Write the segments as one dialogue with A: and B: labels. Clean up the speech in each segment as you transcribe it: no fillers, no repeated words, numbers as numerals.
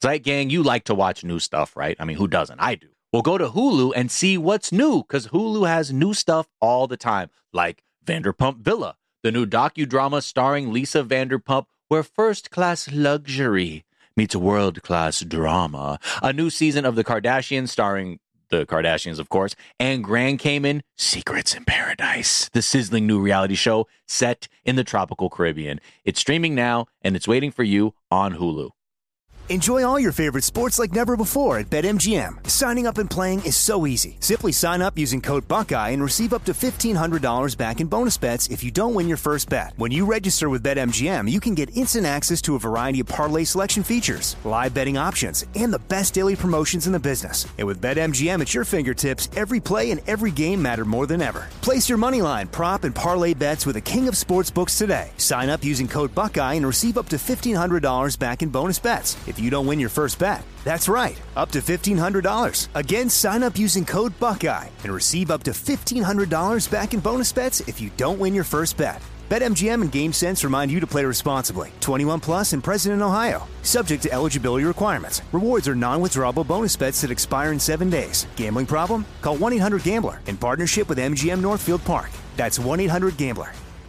A: Zeit Gang, you like to watch new stuff, right? I mean, who doesn't? I do. Well, go to Hulu and see what's new, because Hulu has new stuff all the time, like Vanderpump Villa, the new docudrama starring Lisa Vanderpump, where first-class luxury meets world-class drama. A new season of The Kardashians starring the Kardashians, of course, and Grand Cayman, Secrets in Paradise, the sizzling new reality show set in the tropical Caribbean. It's streaming now, and it's waiting for you on Hulu.
B: Enjoy all your favorite sports like never before at BetMGM. Signing up and playing is so easy. Simply sign up using code Buckeye and receive up to $1,500 back in bonus bets if you don't win your first bet. When you register with BetMGM, you can get instant access to a variety of parlay selection features, live betting options, and the best daily promotions in the business. And with BetMGM at your fingertips, every play and every game matter more than ever. Place your moneyline, prop, and parlay bets with the king of sportsbooks today. Sign up using code Buckeye and receive up to $1,500 back in bonus bets if you don't win your first bet. That's right, up to $1,500. Again, sign up using code Buckeye and receive up to $1,500 back in bonus bets if you don't win your first bet. BetMGM and GameSense remind you to play responsibly. 21 plus and present in Ohio. Subject to eligibility requirements. Rewards are non-withdrawable bonus bets that expire in 7 days. Gambling problem? Call 1-800-GAMBLER in partnership with MGM Northfield Park. That's 1-800-GAMBLER.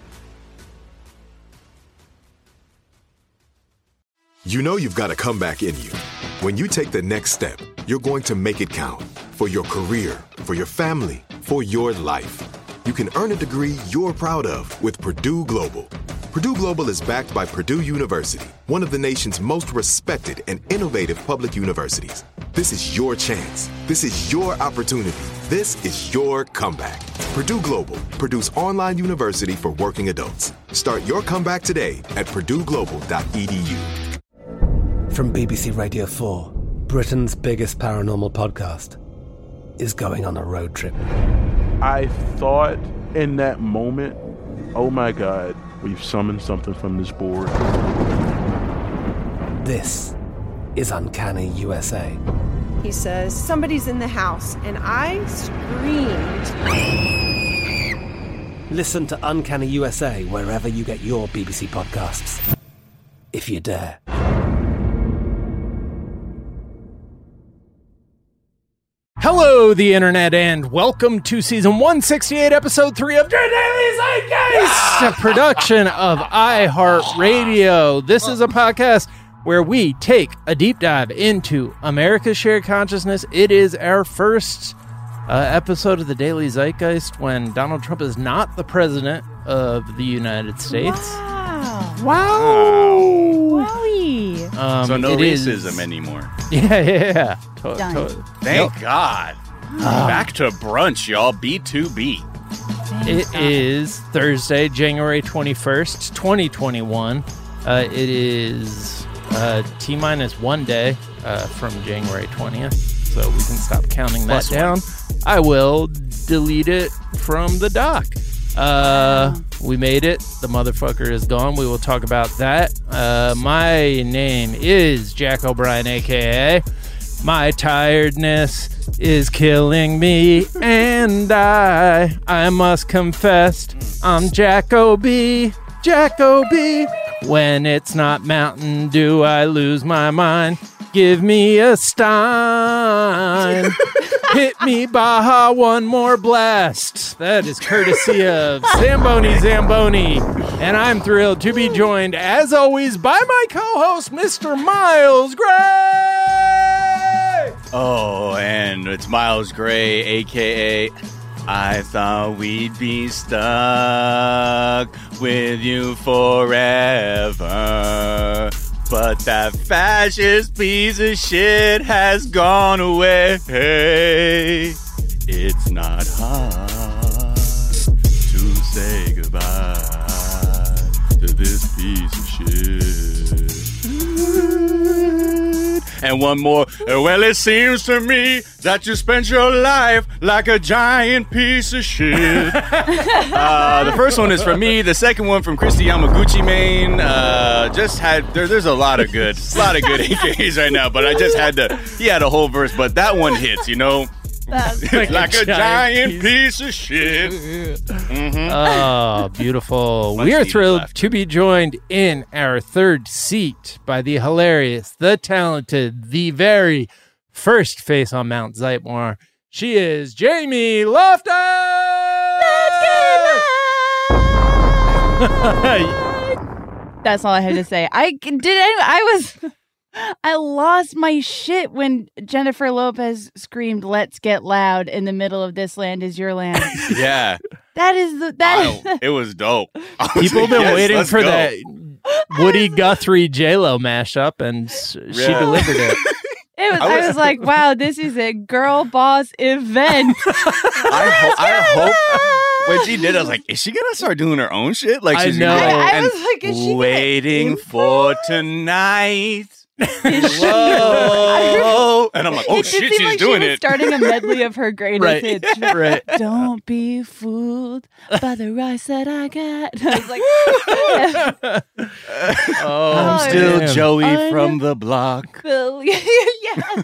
C: You know you've got a comeback in you. When you take the next step, you're going to make it count. For your career, for your family, for your life. You can earn a degree you're proud of with Purdue Global. Purdue Global is backed by Purdue University, one of the nation's most respected and innovative public universities. This is your chance. This is your opportunity. This is your comeback. Purdue Global, Purdue's online university for working adults. Start your comeback today at purdueglobal.edu.
D: From BBC Radio 4, Britain's biggest paranormal podcast is going on a road trip.
E: I thought in that moment, oh my God, we've summoned something from this board.
D: This is Uncanny USA.
F: He says, somebody's in the house, and I screamed.
D: Listen to Uncanny USA wherever you get your BBC podcasts, if you dare.
G: Hello, the internet, and welcome to season 168, episode 3 of Daily Zeitgeist, a production of iHeartRadio. This is a podcast where we take a deep dive into America's shared consciousness. It is our first episode of the Daily Zeitgeist when Donald Trump is not the president of the United States. Wow.
F: Wowie.
A: So no racism anymore.
G: Yeah.
A: Thank God. Back to brunch, y'all. B2B.
G: It is Thursday, January 21st, 2021. It is T-minus 1 day from January 20th, so we can stop counting that down. I will delete it from the doc. We made it. The motherfucker is gone. We will talk about that. My name is Jack O'Brien, a.k.a. My tiredness is killing me, and I must confess, I'm Jack O.B. Jack O.B. When it's not Mountain Dew, I lose my mind. Give me a Stein. Hit me, Baja, one more blast. That is courtesy of Zamboni. And I'm thrilled to be joined, as always, by my co-host, Mr. Miles Gray.
A: Oh, and it's Miles Gray, a.k.a. I thought we'd be stuck with you forever. But that fascist piece of shit has gone away. It's not hard to say goodbye to this piece of shit. And one more. Well, it seems to me that you spent your life like a giant piece of shit. The first one is from me. The second one from Christy Yamaguchi, Maine. There's a lot of good AKAs right now, but I just had to. He had a whole verse, but that one hits. You know, like a giant piece of shit. Mm-hmm.
G: Oh, beautiful.
A: Much
G: We are
A: needed
G: thrilled
A: laughter.
G: to be joined in our third seat by the hilarious, the talented, the very first face on Mount Zeitmore. She is Jamie Loftus!
H: That's all I had to say. I lost my shit when Jennifer Lopez screamed, "Let's get loud" in the middle of "This Land Is Your Land."
A: Yeah.
H: It
A: was dope.
G: People have been
A: Yes,
G: waiting
A: let's
G: for
A: go.
G: that Woody Guthrie J-Lo mashup, and she
A: Yeah.
G: delivered it.
H: I was like, wow, this is a girl boss event.
A: I hope when she did, I was like, is she gonna start doing her own shit? Like,
G: I
A: she's
G: know.
A: gonna go,
H: I
A: and
H: was like, is she
A: waiting for tonight.
H: Is she-
A: Whoa. And I'm like, oh
H: It did
A: shit,
H: seem
A: she's
H: like
A: doing
H: she was
A: it.
H: starting a medley of her greatest
G: Right.
H: hits.
G: Right.
H: Don't be fooled by the rice that I got. I was like,
G: Oh,
A: I'm still
G: man.
A: Joey from the block.
H: yeah.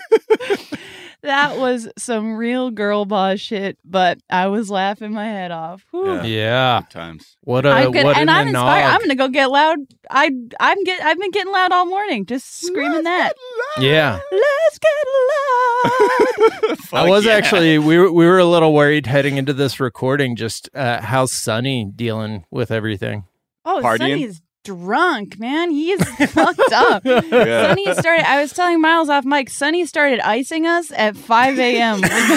H: That was some real girl boss shit, but I was laughing my head off. Whew.
A: Yeah.
G: Yeah.
A: Good times.
G: What
H: I'm good,
G: what
H: and
G: an
H: I'm inspired.
G: anog.
H: I'm gonna go get loud. I've been getting loud all morning, just screaming that.
G: Yeah.
H: Let's get loud.
G: I was
A: yeah.
G: actually we were a little worried heading into this recording just how's Sonny dealing with everything.
H: Oh,
A: Partying?
H: Sonny's drunk, man. He is fucked up.
A: Yeah.
H: Sonny started. I was telling Miles off mic. Sonny started icing us at 5 a.m.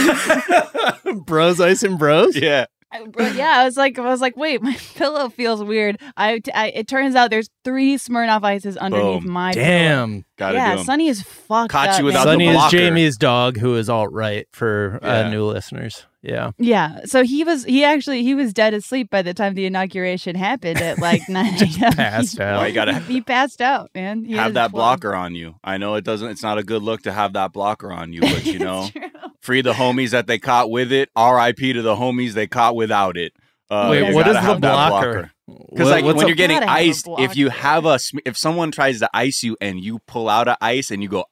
G: Bros icing bros?
A: Yeah.
H: Yeah, I was like, wait, my pillow feels weird. It turns out there's 3 Smirnoff Ices underneath
A: Boom.
H: my pillow.
G: Damn.
A: Gotta
H: Yeah,
A: do 'em.
H: Sonny is fucked
A: Caught
H: up.
A: you
H: man.
A: without the
G: Sonny is
A: blocker.
G: Jamie's dog who is alt-right for
A: Yeah.
G: new listeners. Yeah.
H: Yeah, so he was dead asleep by the time the inauguration happened at like 9 a.m.
G: passed out.
A: Why you gotta
H: He passed out, man. He
A: have
H: was
A: that
H: full.
A: blocker on you. I know it's not a good look to have that blocker on you, but you know,
H: It's true.
A: free the homies that they caught with it. R.I.P. to the homies they caught without it.
G: Wait,
A: you
G: what
A: gotta
G: is the
A: have that
G: blocker?
A: Because like
G: What's
A: when
G: a-
A: you're getting
H: Gotta have a
A: iced, if you
H: blocker.
A: have if someone tries to ice you and you pull out a ice and you go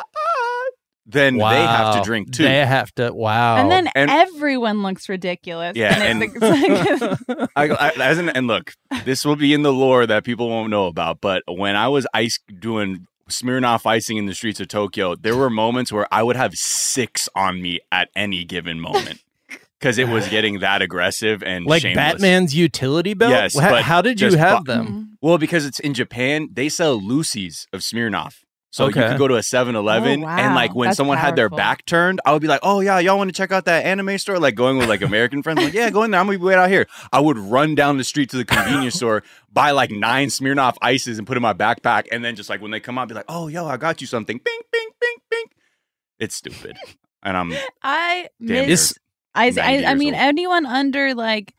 A: then they have to
G: Wow.
A: drink too.
G: They have to. Wow.
H: And then
A: And-
H: everyone looks ridiculous.
A: Yeah,
H: and it's like,
A: and look, this will be in the lore that people won't know about. But when I was doing Smirnoff icing in the streets of Tokyo, there were moments where I would have 6 on me at any given moment because it was getting that aggressive and
G: like
A: shameless.
G: Batman's utility belt?
A: Yes,
G: How,
A: but
G: how did you
A: just
G: have them?
A: Well, because it's in Japan, they sell loosies of Smirnoff. So
G: Okay.
A: you could go to a 7-Eleven
H: Oh, wow.
A: and like when
H: That's
A: someone had their
H: powerful.
A: back turned, I would be like, oh yeah, y'all want to check out that anime store? Like going with like American friends. I'm like, yeah, go in there. I'm going to be wait out here. I would run down the street to the convenience store, buy like 9 Smirnoff ices and put in my backpack. And then just like when they come out, be like, oh, yo, I got you something. Bing, bing, bing, bing. It's stupid. And I'm
H: I
A: damn
H: miss.
A: near
H: I
A: 90
H: I mean,
A: years old.
H: anyone under like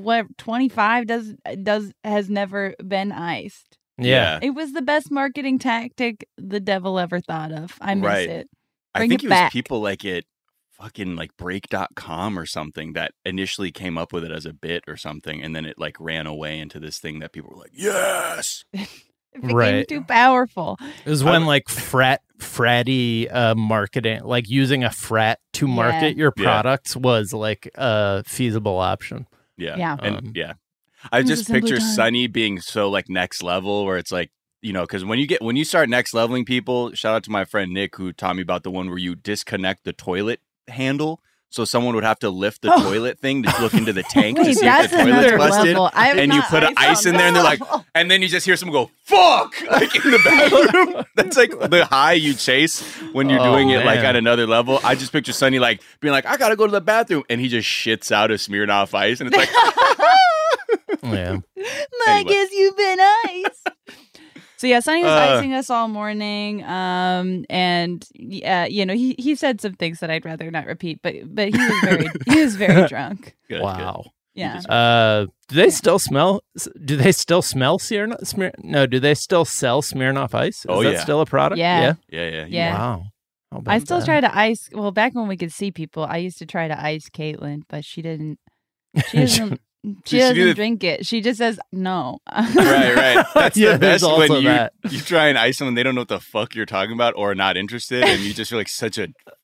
H: 25 has never been iced.
G: Yeah.
H: It was the best marketing tactic the devil ever thought of. I miss
A: Right.
H: it.
A: I
H: Bring
A: think
H: it
A: it was
H: back.
A: people like at fucking like break.com or something that initially came up with it as a bit or something. And then it like ran away into this thing that people were like, yes.
H: It became
G: Right.
H: too powerful.
G: It was when like fratty marketing, like using a frat to market your
A: Yeah.
G: products was like a feasible option.
A: Yeah.
H: Yeah.
A: And yeah. I
H: It was
A: just
H: a simpler
A: picture
H: time.
A: Sunny being so like next level where it's like, you know, because when you start next leveling people, shout out to my friend Nick who taught me about the one where you disconnect the toilet handle. So someone would have to lift the toilet thing to look into the tank to
H: Wait,
A: see if
H: that's
A: the toilet's
H: another
A: busted.
H: level. I have
A: And you
H: not
A: put an
H: iced
A: ice in there and they're like, and then you just hear someone go, fuck, like in the bathroom. That's like the high you chase when you're
G: Oh,
A: doing it like
G: man.
A: at another level. I just picture Sunny like being like, I gotta go to the bathroom. And he just shits out a Smirnoff ice. And it's like,
G: Yeah.
H: I
A: Anyway.
H: guess you've been iced. So yeah, Sonny was icing us all morning, and you know he said some things that I'd rather not repeat, but he was very drunk.
A: good,
G: Wow.
H: Yeah,
G: Do they still smell? Do they still smell No. Do they still sell Smirnoff Ice? Is
A: Oh,
G: that
A: yeah.
G: still a product?
H: Yeah.
A: Yeah.
H: Yeah.
G: Wow. How about
H: I still
G: that?
H: try to ice. Well, back when we could see people, I used to try to ice Caitlin, but she didn't. She doesn't. She
A: Did she
H: doesn't
A: do the-
H: drink it. She just says no.
A: Right. That's
G: Yeah,
A: the
G: there's
A: best when
G: also that.
A: you try and ice them and they don't know what the fuck you're talking about or are not interested, and you just feel like such a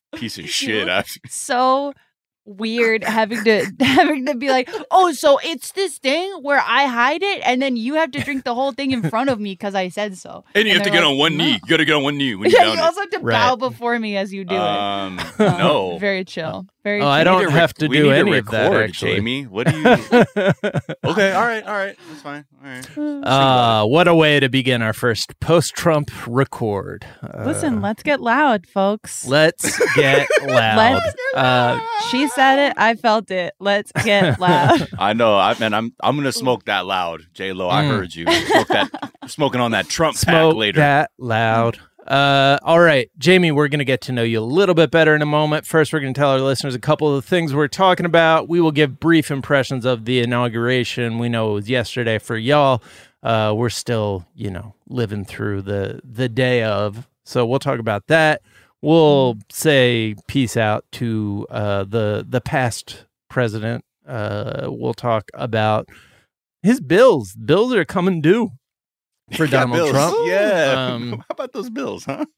A: Piece of shit.
H: So weird having to be like, oh, so it's this thing where I hide it and then you have to drink the whole thing in front of me because I said so.
A: And you have to get on one knee. You got to get on one knee when you
H: you also have to bow before me as you do it.
A: No.
H: Very chill. Very chill.
G: I don't have to do any of that, actually.
A: Jamie. What do you... Okay, all right. That's fine. All right.
G: What a way to begin our first post-Trump record.
H: Listen, let's get loud, folks.
G: Let's get loud.
H: She said it. I felt it. Let's get loud.
A: I know. I'm gonna smoke that loud, J-Lo. I heard you. Smoking on that Trump pack later.
G: That loud. All right, Jamie, we're going to get to know you a little bit better in a moment. First, we're going to tell our listeners a couple of the things we're talking about. We will give brief impressions of the inauguration. We know it was yesterday for y'all. We're still, living through the day of. So we'll talk about that. We'll say peace out to the past president. We'll talk about his bills. Bills are coming due. For Donald Trump.
A: Yeah. How about those bills, huh?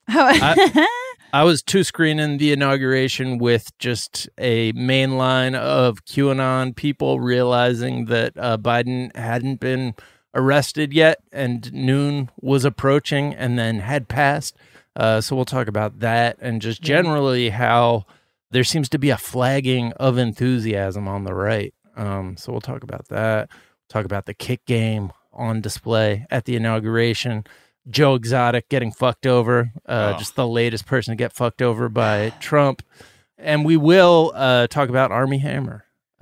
G: I was two-screening the inauguration with just a main line of QAnon people realizing that Biden hadn't been arrested yet and noon was approaching and then had passed. So we'll talk about that and just generally how there seems to be a flagging of enthusiasm on the right. So we'll talk about that. Talk about the kick game on display at the inauguration. Joe Exotic getting fucked over, just the latest person to get fucked over by Trump. And we will talk about Armie Hammer.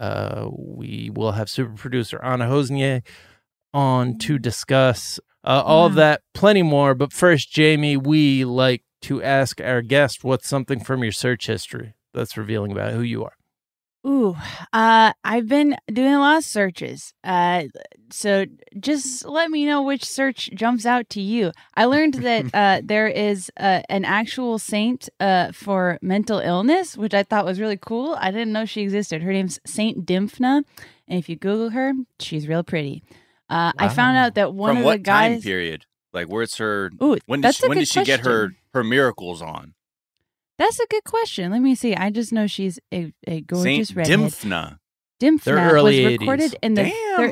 G: We will have super producer Anna Hosnier on to discuss all of that, plenty more. But first, Jamie, we like to ask our guest what's something from your search history that's revealing about who you are.
H: Ooh, I've been doing a lot of searches. So just let me know which search jumps out to you. I learned that there is an actual saint for mental illness, which I thought was really cool. I didn't know she existed. Her name's Saint Dymphna, and if you Google her, she's real pretty. Wow. I found out that one
A: from
H: of
A: what
H: the guys.
A: time period? Like, where's her?
H: Ooh,
A: when did she get her miracles on?
H: That's a good question. Let me see. I just know she's a gorgeous
A: Saint
H: redhead.
A: Dymphna.
H: Dymphna
G: early
H: was recorded
G: 80s.
H: in the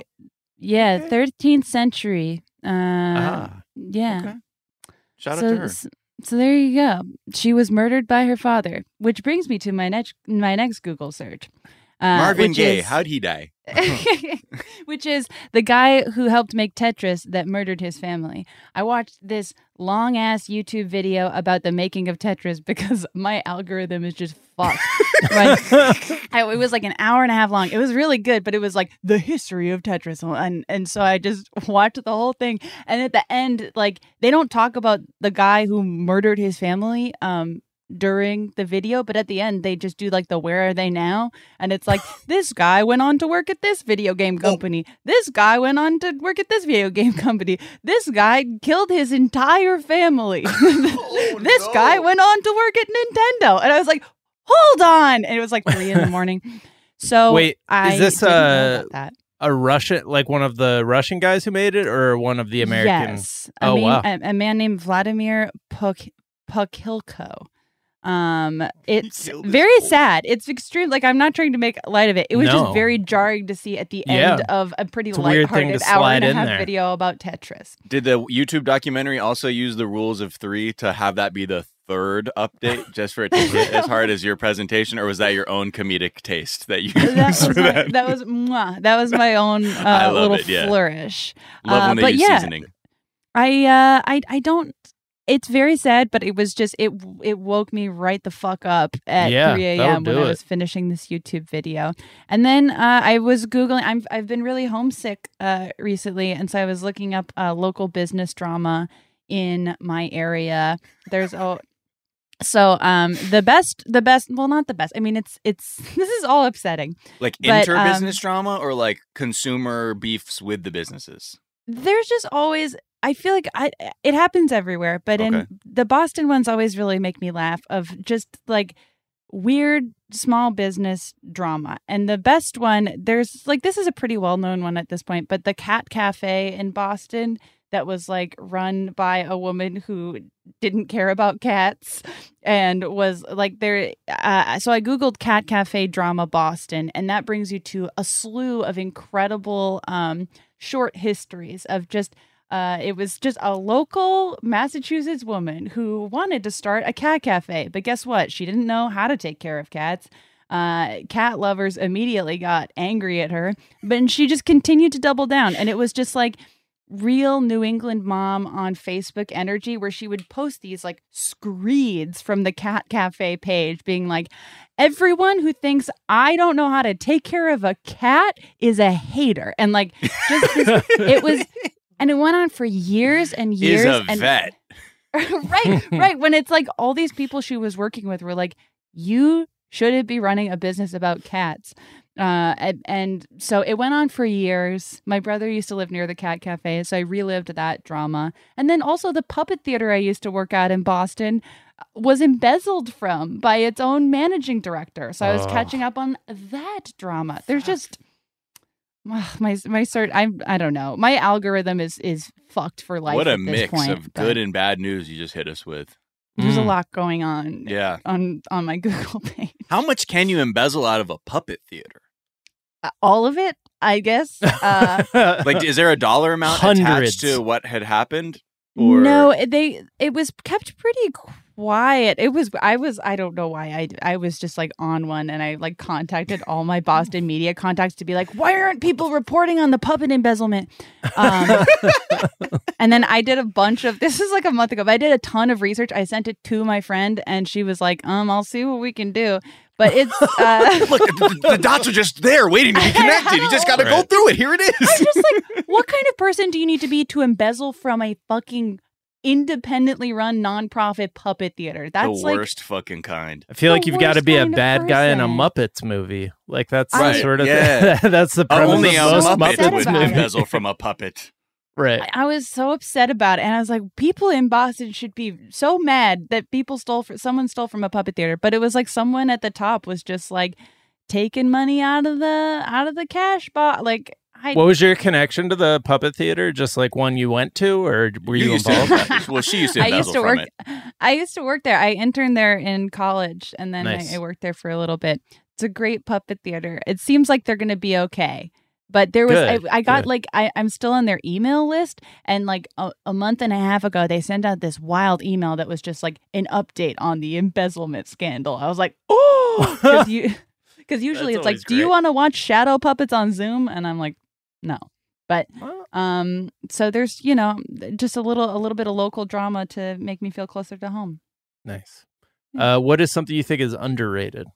H: 13th century. Yeah.
A: Okay. Shout out to her.
H: So there you go. She was murdered by her father, which brings me to my next Google search.
A: Marvin Gaye, how'd he die?
H: Which is the guy who helped make Tetris that murdered his family. I watched this long-ass YouTube video about the making of Tetris because my algorithm is just fucked. It was like an hour and a half long. It was really good, but it was like the history of Tetris. And so I just watched the whole thing. And at the end, like, they don't talk about the guy who murdered his family during the video, but at the end they just do like the where are they now, and it's like this guy went on to work at this video game company, this guy went on to work at this video game company, this guy killed his entire family, this guy went on to work at Nintendo, and I was like, hold on, and it was like 3 a.m. So
G: wait, is this
H: a
G: Russian, like one of the Russian guys who made it, or one of the American?
H: Yes,
G: wow,
H: a man named Vladimir Pokhilko. It's very sad. It's extreme. Like, I'm not trying to make light of it. It was just very jarring to see at the end of a pretty lighthearted hour and a half video about Tetris.
A: Did the YouTube documentary also use the rules of 3 to have that be the third update, just for it to hit as hard as your presentation, or was that your own comedic taste that you used for that?
H: That was my own little flourish.
A: Love when they use seasoning.
H: I don't. It's very sad, but it was just it woke me right the fuck up at 3 a.m. when I was finishing this YouTube video. And then I was Googling. I've been really homesick recently, and so I was looking up local business drama in my area. There's the best, well, not the best. I mean, it's this is all upsetting.
A: Like inter-business drama, or like consumer beefs with the businesses?
H: There's just always, I feel like it happens everywhere, but in the Boston ones always really make me laugh, of just like weird small business drama. And the best one, there's like, this is a pretty well-known one at this point, but the Cat Cafe in Boston that was like run by a woman who didn't care about cats and was like there. So I Googled Cat Cafe Drama Boston, and that brings you to a slew of incredible short histories of just. It was just a local Massachusetts woman who wanted to start a cat cafe, but guess what? She didn't know how to take care of cats. Cat lovers immediately got angry at her, but she just continued to double down. And it was just like real New England mom on Facebook energy, where she would post these like screeds from the Cat Cafe page being like, everyone who thinks I don't know how to take care of a cat is a hater. And like, just this, it was, and it went on for years and years.
A: Is a vet.
H: Right. When it's like all these people she was working with were like, you shouldn't be running a business about cats. And so it went on for years. My brother used to live near the Cat Cafe, so I relived that drama. And then also the puppet theater I used to work at in Boston was embezzled from by its own managing director. So I was catching up on that drama. There's just... my search, I don't know. My algorithm is fucked for life.
A: What a
H: at this
A: mix
H: point,
A: of good and bad news you just hit us with.
H: There's a lot going on.
A: Yeah.
H: On my Google page.
A: How much can you embezzle out of a puppet theater?
H: All of it, I guess.
A: Like, is there a dollar amount attached to what had happened? Or...
H: No, it was kept pretty quiet. I don't know why I was just like on one, and I like contacted all my Boston media contacts to be like, why aren't people reporting on the puppet embezzlement? And then I did a bunch of, this is like a month ago, but I did a ton of research. I sent it to my friend, and she was like, I'll see what we can do. But it's
A: look, the dots are just there waiting to be connected. You just got to go through it. Here it is.
H: I'm just like, what kind of person do you need to be to embezzle from a fucking independently run nonprofit puppet theater? That's
A: the worst fucking kind.
G: I feel like you've got to be a bad guy in a Muppets movie. Like that's the sort of that's the premise
A: only
G: of most
A: Muppet
G: Muppets
A: would
G: movies.
A: embezzle from a puppet.
G: Right.
H: I was so upset about it, and I was like, people in Boston should be so mad that someone stole from a puppet theater. But it was like someone at the top was just like taking money out of the cash box. Like,
G: what was your connection to the puppet theater? Just like one you went to, or were you involved?
A: Well, she used to embezzle from it.
H: I used to work there. I interned there in college, and then
G: Nice.
H: I worked there for a little bit. It's a great puppet theater. It seems like they're going to be okay. But there was, I got like, I'm still on their email list. And like a month and a half ago, they sent out this wild email that was just like an update on the embezzlement scandal. I was like, oh, because usually it's like, do you want to watch shadow puppets on Zoom? And I'm like, no. But so there's, just a little bit of local drama to make me feel closer to home.
G: Nice. What is something you think is underrated?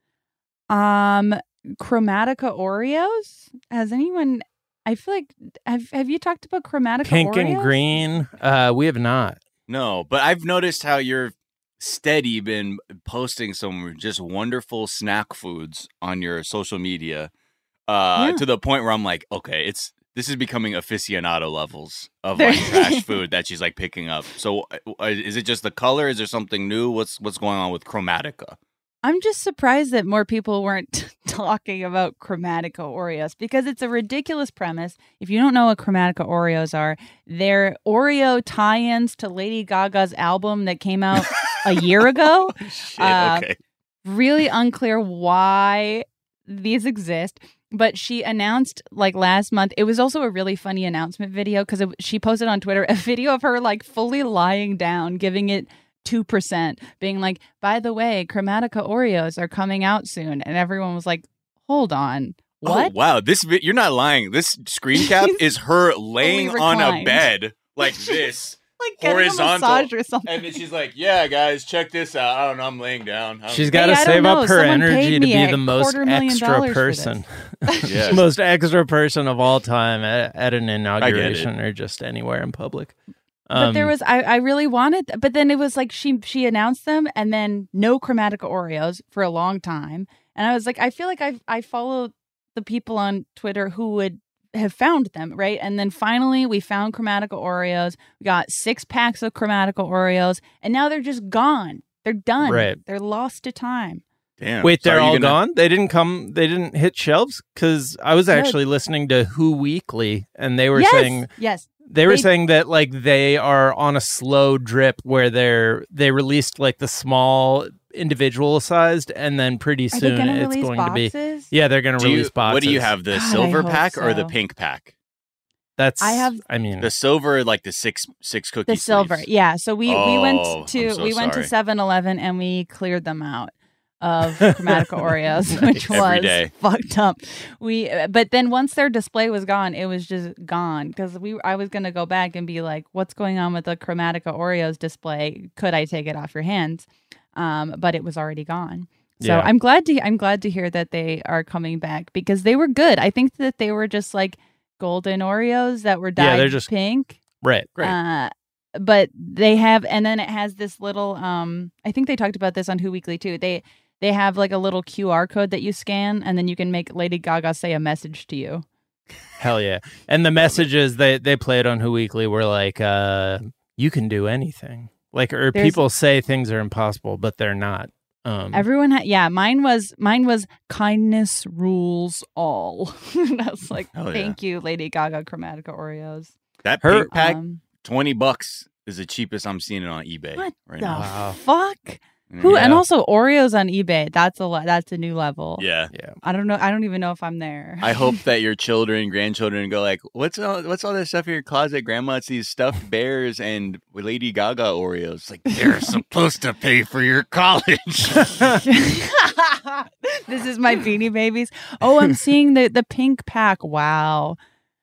H: Chromatica Oreos. Has anyone? I feel like have you talked about Chromatica
G: Pink
H: Oreos?
G: and green. We have not.
A: No, but I've noticed how you're steady been posting some just wonderful snack foods on your social media to the point where I'm like, okay, this is becoming aficionado levels of like trash food that she's like picking up. So is it just the color? Is there something new? What's going on with Chromatica?
H: I'm just surprised that more people weren't talking about Chromatica Oreos, because it's a ridiculous premise. If you don't know what Chromatica Oreos are, they're Oreo tie-ins to Lady Gaga's album that came out a year ago.
A: Okay.
H: Really unclear why these exist. But she announced like last month, it was also a really funny announcement video because she posted on Twitter a video of her like fully lying down, giving it 2%, being like, by the way, Chromatica Oreos are coming out soon. And everyone was like, hold on. What?
A: Oh, wow. You're not lying. This screen cap is her laying on a bed like this.
H: Like getting
A: horizontal,
H: a massage or something.
A: And then she's like, yeah, guys, check this out. I don't know. I'm laying down.
G: She's got to save up her energy to be the most extra person.
A: Yes.
G: Most extra person of all time at an inauguration or just anywhere in public.
H: But there was, I really wanted, but then it was like she announced them and then no Chromatica Oreos for a long time. And I was like, I feel like I follow the people on Twitter who would have found them, right? And then finally we found Chromatica Oreos. We got 6 packs of Chromatica Oreos, and now they're just gone. They're done.
G: Right.
H: They're lost to time.
A: Damn.
G: Wait, they're all gone? They didn't hit shelves? Because I was actually listening to Who Weekly, and they were saying...
H: Yes.
G: They were saying that like they are on a slow drip where they released like the small individual sized, and then pretty soon it's going
H: boxes?
G: to be. Yeah, they're going to release boxes.
A: What do you have? The silver pack or the pink pack?
G: I mean,
A: the silver, like the six cookies.
H: The silver,
A: sleeves.
H: Yeah. So we went to
A: went
H: to 7-Eleven and we cleared them out of Chromatica Oreos, which was fucked up. But then once their display was gone, it was just gone because I was gonna go back and be like, what's going on with the Chromatica Oreos display? Could I take it off your hands? But it was already gone. So I'm glad to hear that they are coming back because they were good. I think that they were just like golden Oreos that were dyed they're just pink.
G: Right.
H: Great. But they have, and then it has this little, I think they talked about this on Who Weekly too. They have like a little QR code that you scan and then you can make Lady Gaga say a message to you.
G: Hell yeah. And the messages they played on Who Weekly were like, you can do anything. Like, or people say things are impossible, but they're not.
H: Everyone mine was kindness rules all. I was like, thank you, Lady Gaga Chromatica Oreos.
A: That pink pack, $20 is the cheapest I'm seeing it on eBay right now.
H: What the fuck? Who and also Oreos on eBay. That's a new level.
A: Yeah.
H: I don't know. I don't even know if I'm there.
A: I hope that your children, grandchildren go like, what's all this stuff in your closet, Grandma? It's these stuffed bears and Lady Gaga Oreos. It's like they're supposed to pay for your college.
H: This is my Beanie Babies. Oh, I'm seeing the pink pack. Wow.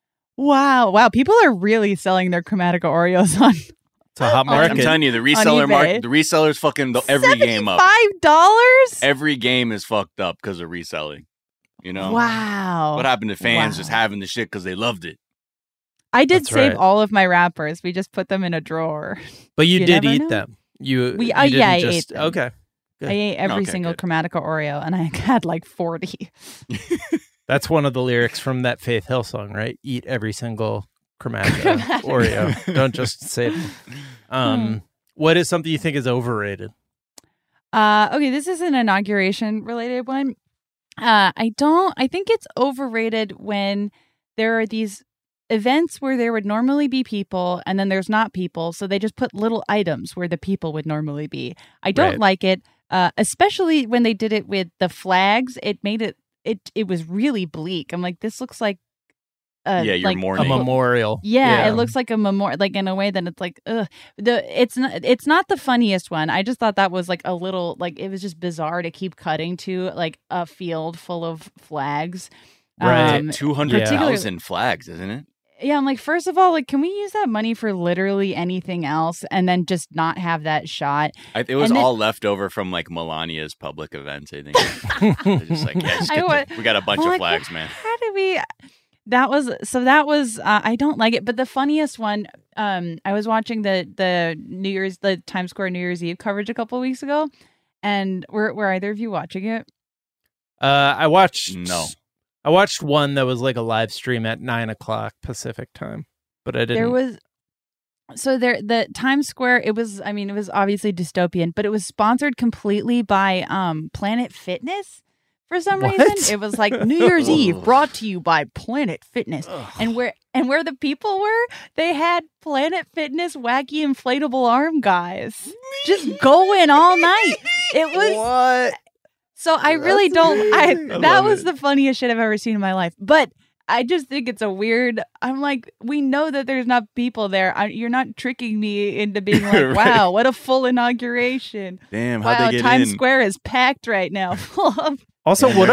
H: People are really selling their Chromatica Oreos on.
G: It's a hot market.
A: I'm telling you, the resellers fucking every game up.
H: $75?
A: Every game is fucked up because of reselling. You know?
H: Wow.
A: What happened to fans just having the shit because they loved it?
H: I did save all of my wrappers. We just put them in a drawer.
G: But you did eat them.
H: I ate them.
G: Okay. Good.
H: I ate every single Chromatica Oreo, and I had like 40.
G: That's one of the lyrics from that Faith Hill song, right? Eat every single Chromatica Oreo. Don't just save them. What is something you think is overrated?
H: Okay, this is an inauguration related one. I think it's overrated when there are these events where there would normally be people and then there's not people, so they just put little items where the people would normally be. I don't like it, especially when they did it with the flags. It made it was really bleak. I'm like, this looks like
A: you're mourning.
G: A memorial.
H: Yeah, it looks like a memorial, like in a way that it's like, ugh. It's not the funniest one. I just thought that was like a little, like, it was just bizarre to keep cutting to like a field full of flags.
A: Right, 200,000 flags, isn't it?
H: Yeah, I'm like, first of all, like, can we use that money for literally anything else and then just not have that shot?
A: It was all left over from like Melania's public events, I think. They're just like, we got a bunch of flags, man.
H: How do we? That was I don't like it, but the funniest one, I was watching the Times Square New Year's Eve coverage a couple of weeks ago, and were either of you watching it?
G: I watched
A: No.
G: I watched one that was like a live stream at 9:00 Pacific time, but I didn't.
H: The Times Square, it was obviously dystopian, but it was sponsored completely by Planet Fitness. For some reason, it was like New Year's Eve brought to you by Planet Fitness. And where the people were, they had Planet Fitness wacky inflatable arm guys just going all night. It was
A: what?
H: So I really don't. That was the funniest shit I've ever seen in my life. But I just think it's a weird. I'm like, we know that there's not people there. You're not tricking me into being like, wow, what a full inauguration.
A: Damn, how'd they get
H: Times
A: in?
H: Square is packed right now.
G: Also, what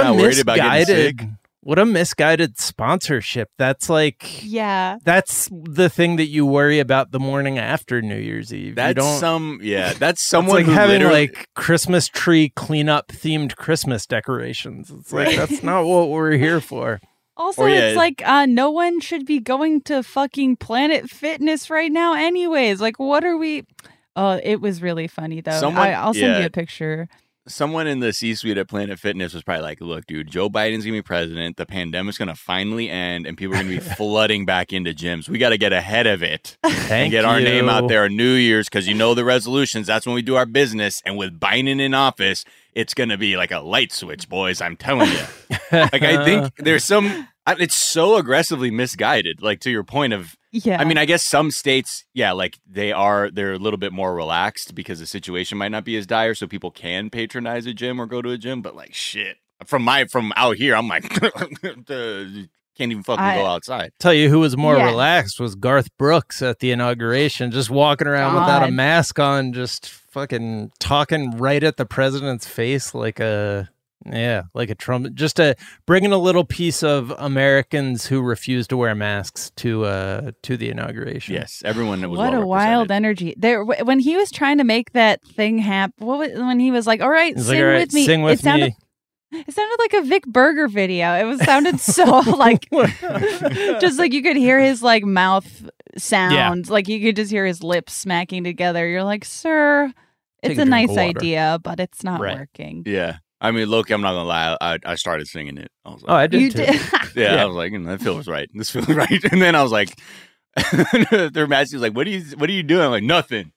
G: a misguided sponsorship. That's like, that's the thing that you worry about the morning after New Year's Eve.
A: That's someone
G: like having like Christmas tree cleanup themed Christmas decorations. It's like, that's not what we're here for.
H: Also, it's like no one should be going to fucking Planet Fitness right now anyways. Like, what are we? Oh, it was really funny, though. I'll send you a picture.
A: Someone in the C-suite at Planet Fitness was probably like, look, dude, Joe Biden's going to be president. The pandemic's going to finally end, and people are going to be flooding back into gyms. We got to get ahead of it and get our name out there on New Year's because you know the resolutions. That's when we do our business. And with Biden in office, it's going to be like a light switch, boys. I'm telling you. Like, I think there's some... It's so aggressively misguided, like to your point of
H: Yeah.
A: I mean, I guess some states, like they're a little bit more relaxed because the situation might not be as dire, so people can patronize a gym or go to a gym. But like, shit, from out here, I'm like, can't even fucking go outside.
G: Tell you who was more relaxed was Garth Brooks at the inauguration, just walking around without a mask on, just fucking talking right at the president's face like a Trump, just bringing a little piece of Americans who refuse to wear masks to the inauguration.
A: Yes, everyone was
H: what a wild energy there when he was trying to make that thing happen. When he was like, "All right, sing with me,"
G: It
H: sounded like a Vic Berger video. It sounded so like, just like you could hear his like mouth sound, like you could just hear his lips smacking together. You're like, "Sir, it's a nice idea, but it's not working."
A: Yeah. I mean, look, I'm not gonna lie. I started singing it. I was like,
G: I did too.
A: I was like, that feels right. This feels right. And then I was like, their master was like, "What are you doing?" I'm like, nothing.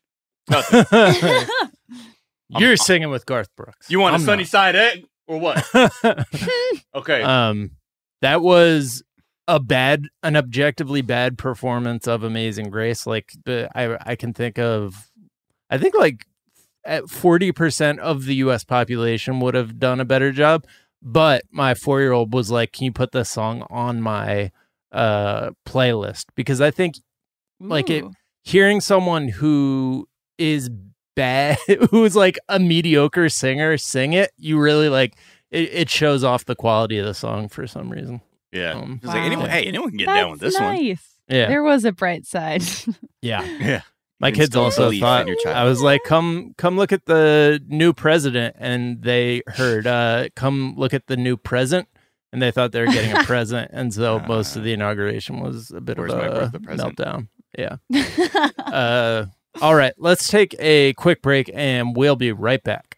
G: You're singing with Garth Brooks.
A: You want a sunny side egg or what? Okay.
G: That was an objectively bad performance of Amazing Grace. Like I can think of, I think like. 40% of the U.S. population would have done a better job, but my 4-year-old was like, "Can you put this song on my playlist?" Because I think, hearing someone who is bad, who's like a mediocre singer, sing it, you really like it shows off the quality of the song for some reason.
A: Yeah, like anyone can get down with this one.
G: Yeah,
H: there was a bright side.
A: Yeah.
G: My kids also thought, I was like, come look at the new president. And they heard, come look at the new present. And they thought they were getting a present. And so most of the inauguration was a bit of a meltdown. Yeah. All right, let's take a quick break and we'll be right back.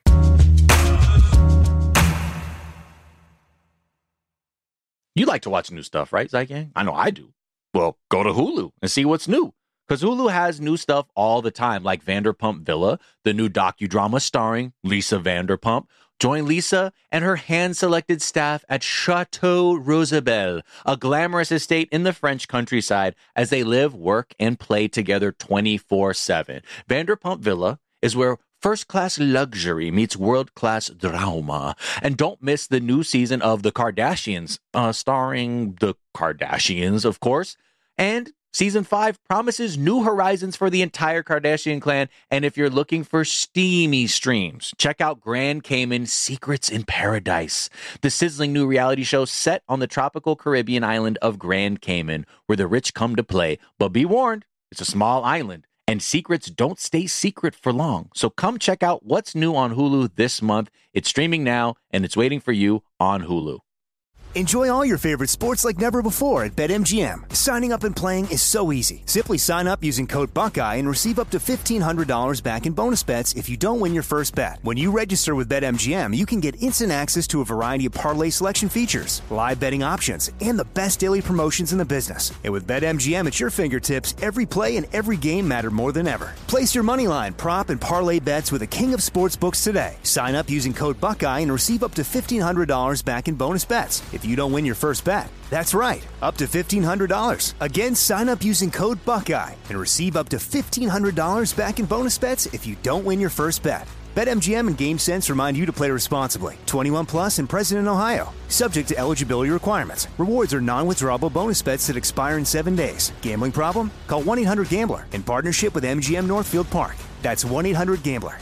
A: You like to watch new stuff, right, Zygang? I know I do. Well, go to Hulu and see what's new. Because Hulu has new stuff all the time, like Vanderpump Villa, the new docudrama starring Lisa Vanderpump. Join Lisa and her hand-selected staff at Chateau Rosabelle, a glamorous estate in the French countryside, as they live, work, and play together 24/7. Vanderpump Villa is where first-class luxury meets world-class drama. And don't miss the new season of The Kardashians, starring the Kardashians, of course. And Season 5 promises new horizons for the entire Kardashian clan, and if you're looking for steamy streams, check out Grand Cayman Secrets in Paradise, the sizzling new reality show set on the tropical Caribbean island of Grand Cayman, where the rich come to play. But be warned, it's a small island, and secrets don't stay secret for long. So come check out what's new on Hulu this month. It's streaming now, and it's waiting for you on Hulu.
B: Enjoy all your favorite sports like never before at BetMGM. Signing up and playing is so easy. Simply sign up using code Buckeye and receive up to $1,500 back in bonus bets if you don't win your first bet. When you register with BetMGM, you can get instant access to a variety of parlay selection features, live betting options, and the best daily promotions in the business. And with BetMGM at your fingertips, every play and every game matter more than ever. Place your moneyline, prop, and parlay bets with the king of sportsbooks today. Sign up using code Buckeye and receive up to $1,500 back in bonus bets if you don't win your first bet. That's right, up to $1,500. Again, sign up using code Buckeye and receive up to $1,500 back in bonus bets if you don't win your first bet. BetMGM and GameSense remind you to play responsibly. 21 plus and present in Ohio. Subject to eligibility requirements. Rewards are non-withdrawable bonus bets that expire in 7 days. Gambling problem? Call 1-800-GAMBLER in partnership with MGM Northfield Park. That's 1-800-GAMBLER.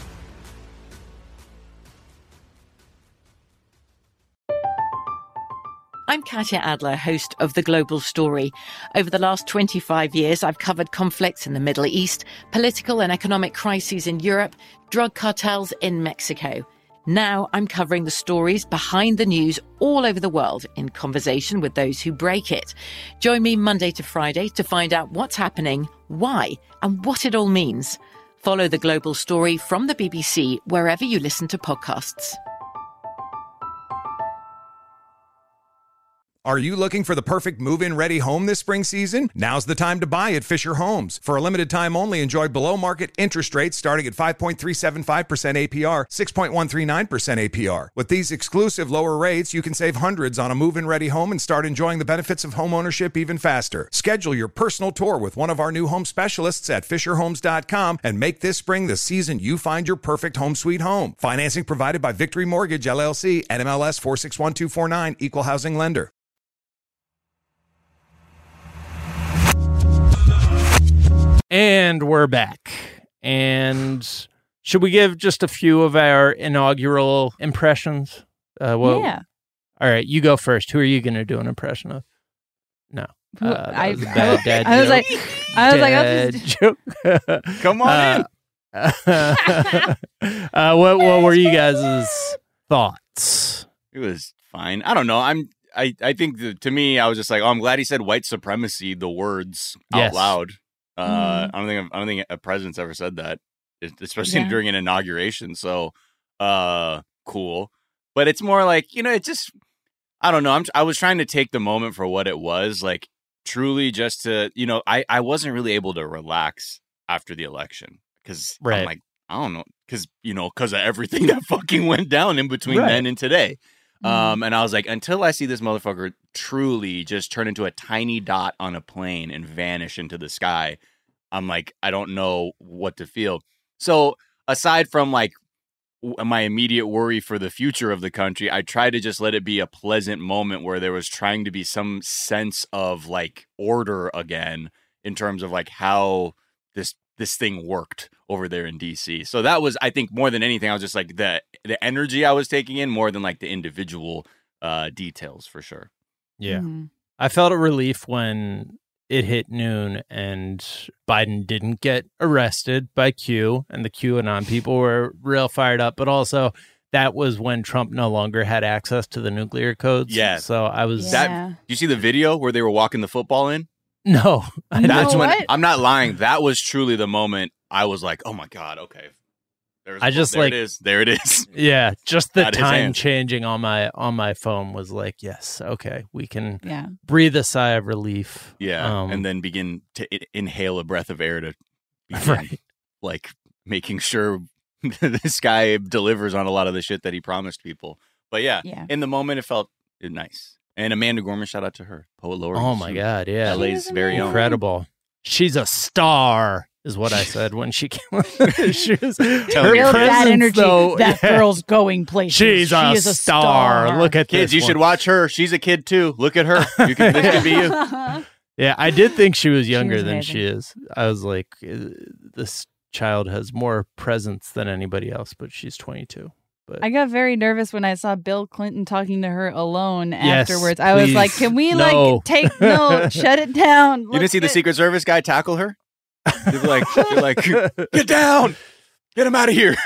I: I'm Katya Adler, host of The Global Story. Over the last 25 years, I've covered conflicts in the Middle East, political and economic crises in Europe, drug cartels in Mexico. Now I'm covering the stories behind the news all over the world in conversation with those who break it. Join me Monday to Friday to find out what's happening, why, and what it all means. Follow The Global Story from the BBC wherever you listen to podcasts.
J: Are you looking for the perfect move-in ready home this spring season? Now's the time to buy at Fisher Homes. For a limited time only, enjoy below-market interest rates starting at 5.375% APR, 6.139% APR. With these exclusive lower rates, you can save hundreds on a move-in ready home and start enjoying the benefits of home ownership even faster. Schedule your personal tour with one of our new home specialists at FisherHomes.com and make this spring the season you find your perfect home sweet home. Financing provided by Victory Mortgage, LLC, NMLS 461249, Equal Housing Lender.
G: And we're back. And should we give just a few of our inaugural impressions?
H: Yeah.
G: All right, you go first. Who are you going to do an impression of? No.
H: I
G: was a bad dad
H: I was
G: joke.
H: like,
G: Joke.
A: Come on
G: in. What were you guys' thoughts?
A: It was fine. I don't know. I think to me, I was just like, oh, I'm glad he said white supremacy, the words out loud. I don't think a president's ever said that, especially during an inauguration. So, cool. But it's more like, it just, I don't know. I was trying to take the moment for what it was, like truly just to, I wasn't really able to relax after the election because I'm like, I don't know, because of everything that fucking went down in between then and today. And I was like, until I see this motherfucker truly just turn into a tiny dot on a plane and vanish into the sky, I'm like, I don't know what to feel. So aside from like my immediate worry for the future of the country, I tried to just let it be a pleasant moment where there was trying to be some sense of like order again in terms of like how this thing worked over there in DC. So that was, I think, more than anything, I was just like the energy I was taking in more than like the individual details for sure.
G: Yeah. I felt a relief when it hit noon and Biden didn't get arrested by Q and the QAnon people were real fired up, but also that was when Trump no longer had access to the nuclear codes.
A: Yeah.
G: So I was...
A: Do you see the video where they were walking the football in?
G: No.
A: That's when, I'm not lying, that was truly the moment I was like, oh my God, okay. There it is. Yeah, just the time changing on my phone was like, yes, okay, we can breathe a sigh of relief. Yeah, and then begin to inhale a breath of air to begin, like making sure this guy delivers on a lot of the shit that he promised people. But yeah, in the moment, it felt nice. And Amanda Gorman, shout out to her, poet laureate.
G: Oh my God, yeah,
A: LA's very own.
G: Incredible. She's a star, is what I said when she came. She was
H: real bad energy. Though, that girl's going places.
G: She is a star. Look at
A: kids.
G: This
A: you should watch her. She's a kid too. Look at her. This could be you.
G: Yeah, I did think she was younger than she is. I was like, this child has more presence than anybody else, but she's 22. But
H: I got very nervous when I saw Bill Clinton talking to her alone afterwards. I was like, can we take note, shut it down?
A: You didn't see the Secret Service guy tackle her? They're like, get down, get him out of here.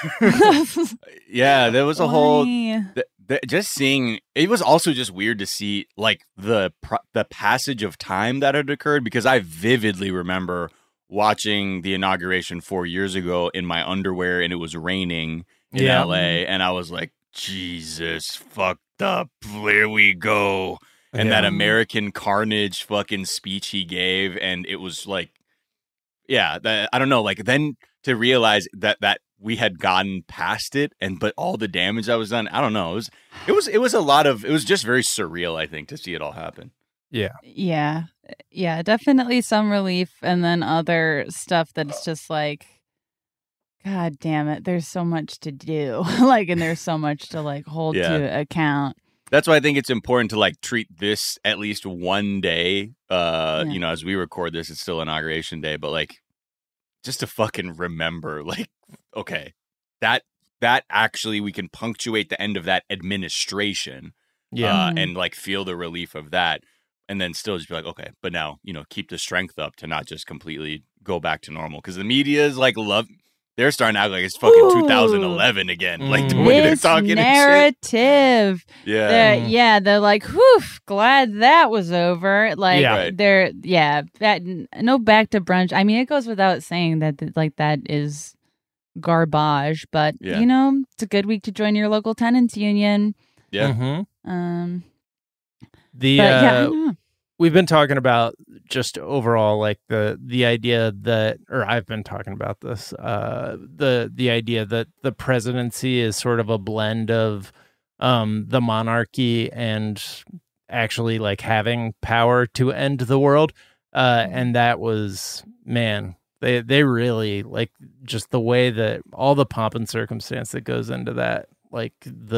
A: Yeah, there was a whole, just seeing, it was also just weird to see like the passage of time that had occurred, because I vividly remember watching the inauguration 4 years ago in my underwear and it was raining in LA, and I was like, Jesus fucked up, here we go. And that American carnage fucking speech he gave, and it was like, I don't know, like then to realize that we had gotten past it, but all the damage that was done, I don't know, it was a lot of, it was just very surreal, I think, to see it all happen.
H: Yeah, definitely some relief, and then other stuff that's just like, God damn it, there's so much to do. And there's so much to hold to account.
A: That's why I think it's important to treat this at least one day. As we record this, it's still inauguration day, but just to fucking remember, okay, that actually we can punctuate the end of that administration. And feel the relief of that. And then still just be like, okay, but now, keep the strength up to not just completely go back to normal. Because the media is they're starting to act like it's fucking 2011 again. The way they're talking
H: narrative.
A: And shit.
H: They're like, whew, glad that was over. They're, no back to brunch. I mean, it goes without saying that that is garbage, but it's a good week to join your local tenants union.
A: Yeah.
G: We've been talking about just overall, like the idea that, or I've been talking about this, the idea that the presidency is sort of a blend of the monarchy and actually like having power to end the world. And that was, man, they really like just the way that all the pomp and circumstance that goes into that, like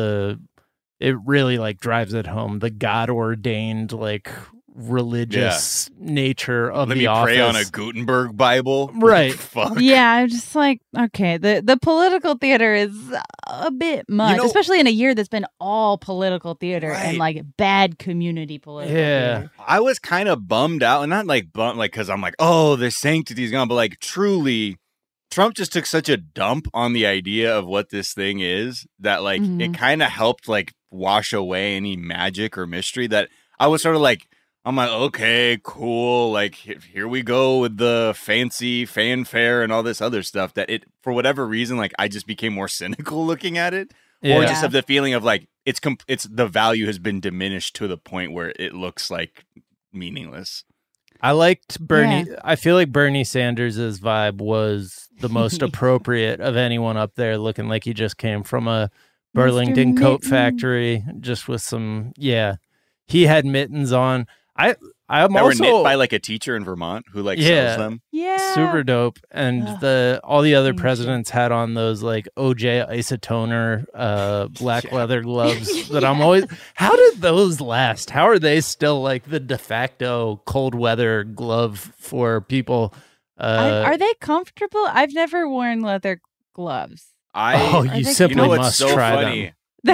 G: it really like drives it home. The God ordained like religious nature of
K: Let
G: the
K: me
G: office.
K: pray on a Gutenberg Bible.
G: Right.
K: Fuck.
H: Yeah, I'm just like, okay, the political theater is a bit much, especially in a year that's been all political theater and like bad community political theater.
K: I was kind of bummed out, and not like bummed, like because I'm like, oh, the sanctity's gone, but like truly, Trump just took such a dump on the idea of what this thing is that like it kind of helped like wash away any magic or mystery that I was sort of like. I'm like, okay, cool. Like, here we go with the fancy fanfare and all this other stuff that it, for whatever reason, like, I just became more cynical looking at it. Or just have the feeling of like, it's the value has been diminished to the point where it looks like meaningless.
G: I liked Bernie. Yeah. I feel like Bernie Sanders' vibe was the most appropriate of anyone up there, looking like he just came from a Burlington coat factory, just with some, he had mittens on. I'm
K: that
G: also
K: were knit by like a teacher in Vermont who like sells them.
H: Yeah,
G: super dope. And all the other presidents had on those like OJ isotoner black leather gloves that I'm always. How did those last? How are they still like the de facto cold weather glove for people?
H: Are they comfortable? I've never worn leather gloves.
G: You simply must try them.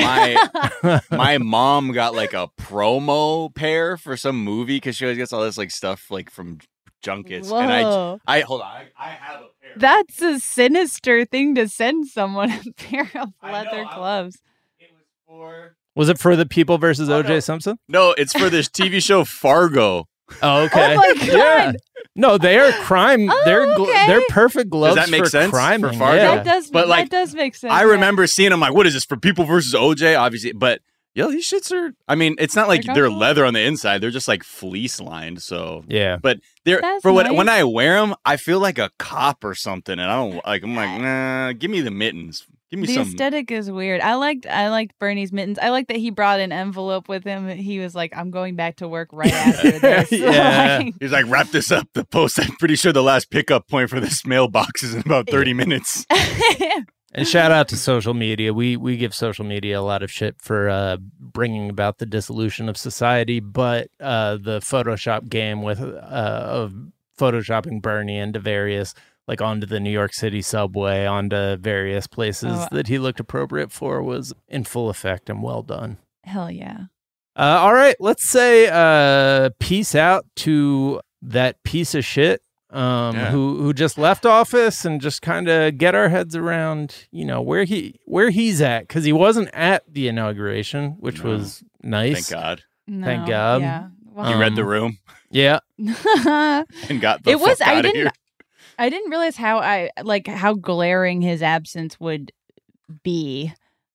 K: My mom got like a promo pair for some movie because she always gets all this like stuff like from junkets.
H: Whoa.
K: And I hold on, I have a pair.
H: That's a sinister thing to send someone, a pair of leather gloves.
K: It was for.
G: Was it for the People versus O.J. Simpson?
K: No, it's for this TV show Fargo.
G: Oh, okay.
H: Oh my God.
G: Yeah. No, they are crime. They're perfect gloves.
K: Does that make sense
G: crime
K: for Fargo?
G: Yeah.
H: That does make sense.
K: I remember seeing them like, what is this for People versus OJ? Obviously, but these shits are. I mean, it's not like they're leather on the inside. They're just like fleece lined. So
G: yeah,
K: but when I wear them, I feel like a cop or something, and I don't like. I'm like, nah, give me the mittens. Give me some.
H: The aesthetic is weird. I liked Bernie's mittens. I like that he brought an envelope with him. He was like, I'm going back to work right after this.
K: He's like, wrap this up. The post. I'm pretty sure the last pickup point for this mailbox is in about 30 minutes.
G: And shout out to social media. We give social media a lot of shit for bringing about the dissolution of society, but the Photoshop game with of photoshopping Bernie into various. Like onto the New York City subway, onto various places that he looked appropriate for was in full effect and well done.
H: Hell yeah.
G: All right, let's say peace out to that piece of shit who just left office and just kind of get our heads around, where he's at, because he wasn't at the inauguration, which was nice.
K: Thank God.
G: Thank God.
H: Yeah. Well,
K: he read the room.
G: Yeah.
K: And got the fuck out of here.
H: I didn't realize how glaring his absence would be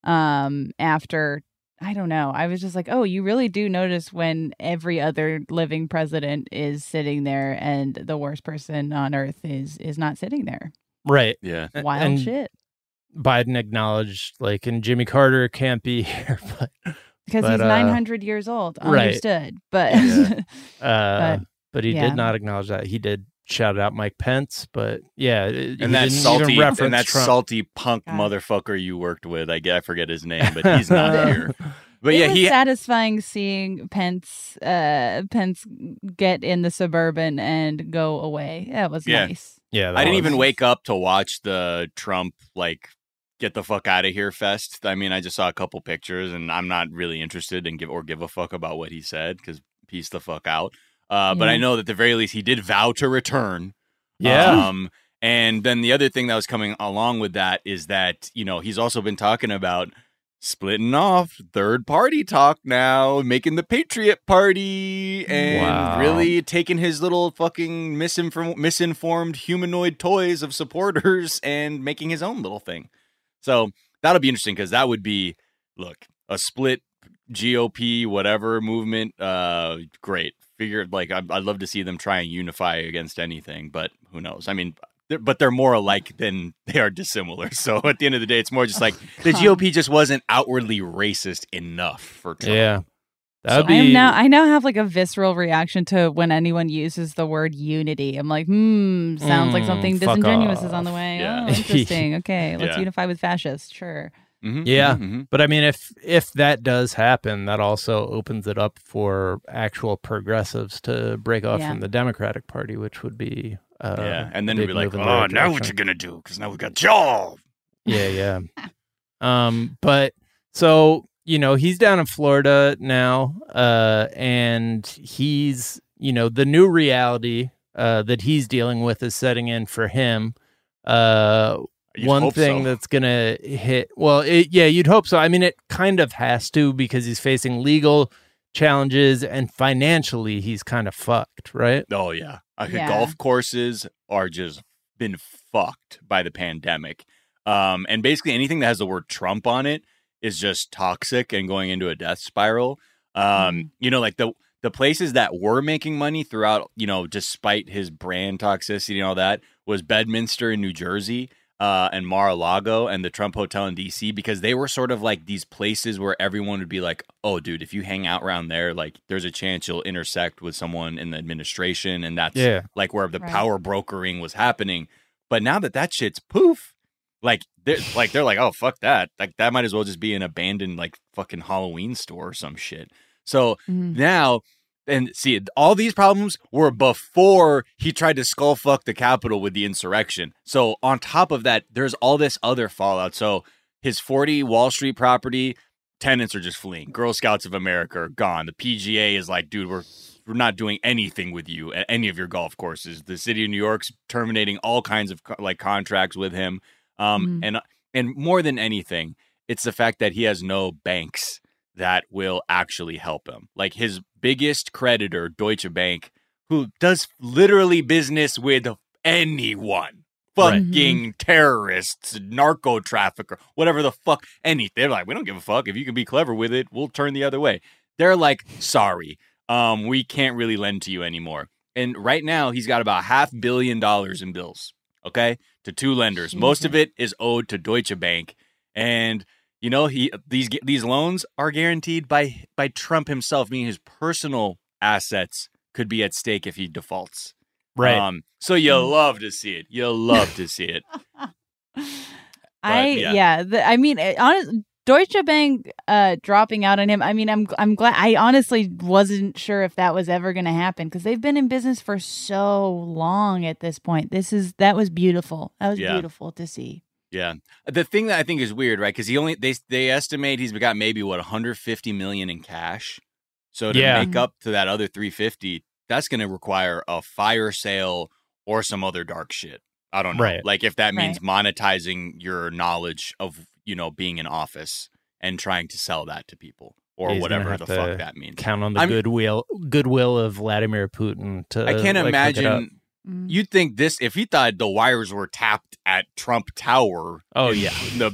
H: after, I don't know. I was just like, oh, you really do notice when every other living president is sitting there and the worst person on earth is not sitting there.
G: Right.
K: Yeah.
H: Wild shit.
G: Biden acknowledged, like, and Jimmy Carter can't be here,
H: because he's 900 years old. Understood.
G: Right.
H: But
G: he did not acknowledge that. He did shout out Mike Pence, but
K: and that salty punk motherfucker you worked with, I forget his name, but he's not here. But
H: it was satisfying seeing Pence get in the Suburban and go away. That was nice.
G: Yeah,
K: I didn't even wake up to watch the Trump get the fuck out of here fest. I mean, I just saw a couple pictures, and I'm not really interested in give a fuck about what he said because peace the fuck out. But I know that at the very least he did vow to return.
G: Yeah.
K: And then the other thing that was coming along with that is that, he's also been talking about splitting off third party talk now, making the Patriot Party and really taking his little fucking misinformed humanoid toys of supporters and making his own little thing. So that'll be interesting because that would be, a split GOP whatever movement, great. Figured like I'd love to see them try and unify against anything, but who knows? I mean, they're more alike than they are dissimilar. So at the end of the day, it's more just like the GOP just wasn't outwardly racist enough for Trump.
G: Yeah.
H: I now have like a visceral reaction to when anyone uses the word unity. I'm like, sounds like something disingenuous is on the way.
K: Yeah.
H: Oh, interesting. Okay, let's
K: Yeah.
H: unify with fascists. Sure.
G: Yeah, but I mean, if that does happen, that also opens it up for actual progressives to break off from the Democratic Party, which would be
K: and then
G: a
K: it'd
G: big
K: be like,
G: move in
K: oh,
G: the right
K: now what
G: direction.
K: you gonna do? Because now we got Joe.
G: Yeah. But so, he's down in Florida now, and he's, the new reality that he's dealing with is setting in for him. One thing that's going to hit, you'd hope so. I mean, it kind of has to, because he's facing legal challenges and financially he's kind of fucked, right?
K: Oh, yeah. Golf courses are just been fucked by the pandemic. And basically anything that has the word Trump on it is just toxic and going into a death spiral. Like the places that were making money throughout, despite his brand toxicity and all that, was Bedminster in New Jersey. And Mar-a-Lago and the Trump Hotel in D.C. because they were sort of like these places where everyone would be like, oh, dude, if you hang out around there, like there's a chance you'll intersect with someone in the administration. And that's like where the power brokering was happening. But now that shit's poof, they're like, oh, fuck that. Like that might as well just be an abandoned like fucking Halloween store or some shit. So now... And see, all these problems were before he tried to skull fuck the Capitol with the insurrection. So on top of that, there's all this other fallout. So his 40 Wall Street property, tenants are just fleeing. Girl Scouts of America are gone. The PGA is like, dude, we're not doing anything with you at any of your golf courses. The city of New York's terminating all kinds of contracts with him. And more than anything, it's the fact that he has no banks that will actually help him. Like his biggest creditor, Deutsche Bank, who does literally business with anyone, fucking terrorists, narco trafficker, whatever the fuck, anything. They're like, we don't give a fuck. If you can be clever with it, we'll turn the other way. They're like, sorry, we can't really lend to you anymore. And right now, he's got about $500 million in bills, okay, to two lenders. Most of it is owed to Deutsche Bank. And these loans are guaranteed by Trump himself, meaning his personal assets could be at stake if he defaults.
G: Right.
K: So you love to see it. You love to see it.
H: Deutsche Bank dropping out on him. I mean, I'm glad. I honestly wasn't sure if that was ever going to happen because they've been in business for so long at this point. That was beautiful. That was beautiful to see.
K: Yeah. The thing that I think is weird, right? Because they estimate he's got maybe $150 million in cash. So to make up to that other 350, that's going to require a fire sale or some other dark shit. I don't know.
G: Right.
K: Like if that means monetizing your knowledge of, being in office and trying to sell that to people or whatever the fuck that means.
G: Count on the goodwill of Vladimir Putin to
K: I can't imagine. You'd think this if he thought the wires were tapped at Trump Tower.
G: Oh,
K: in the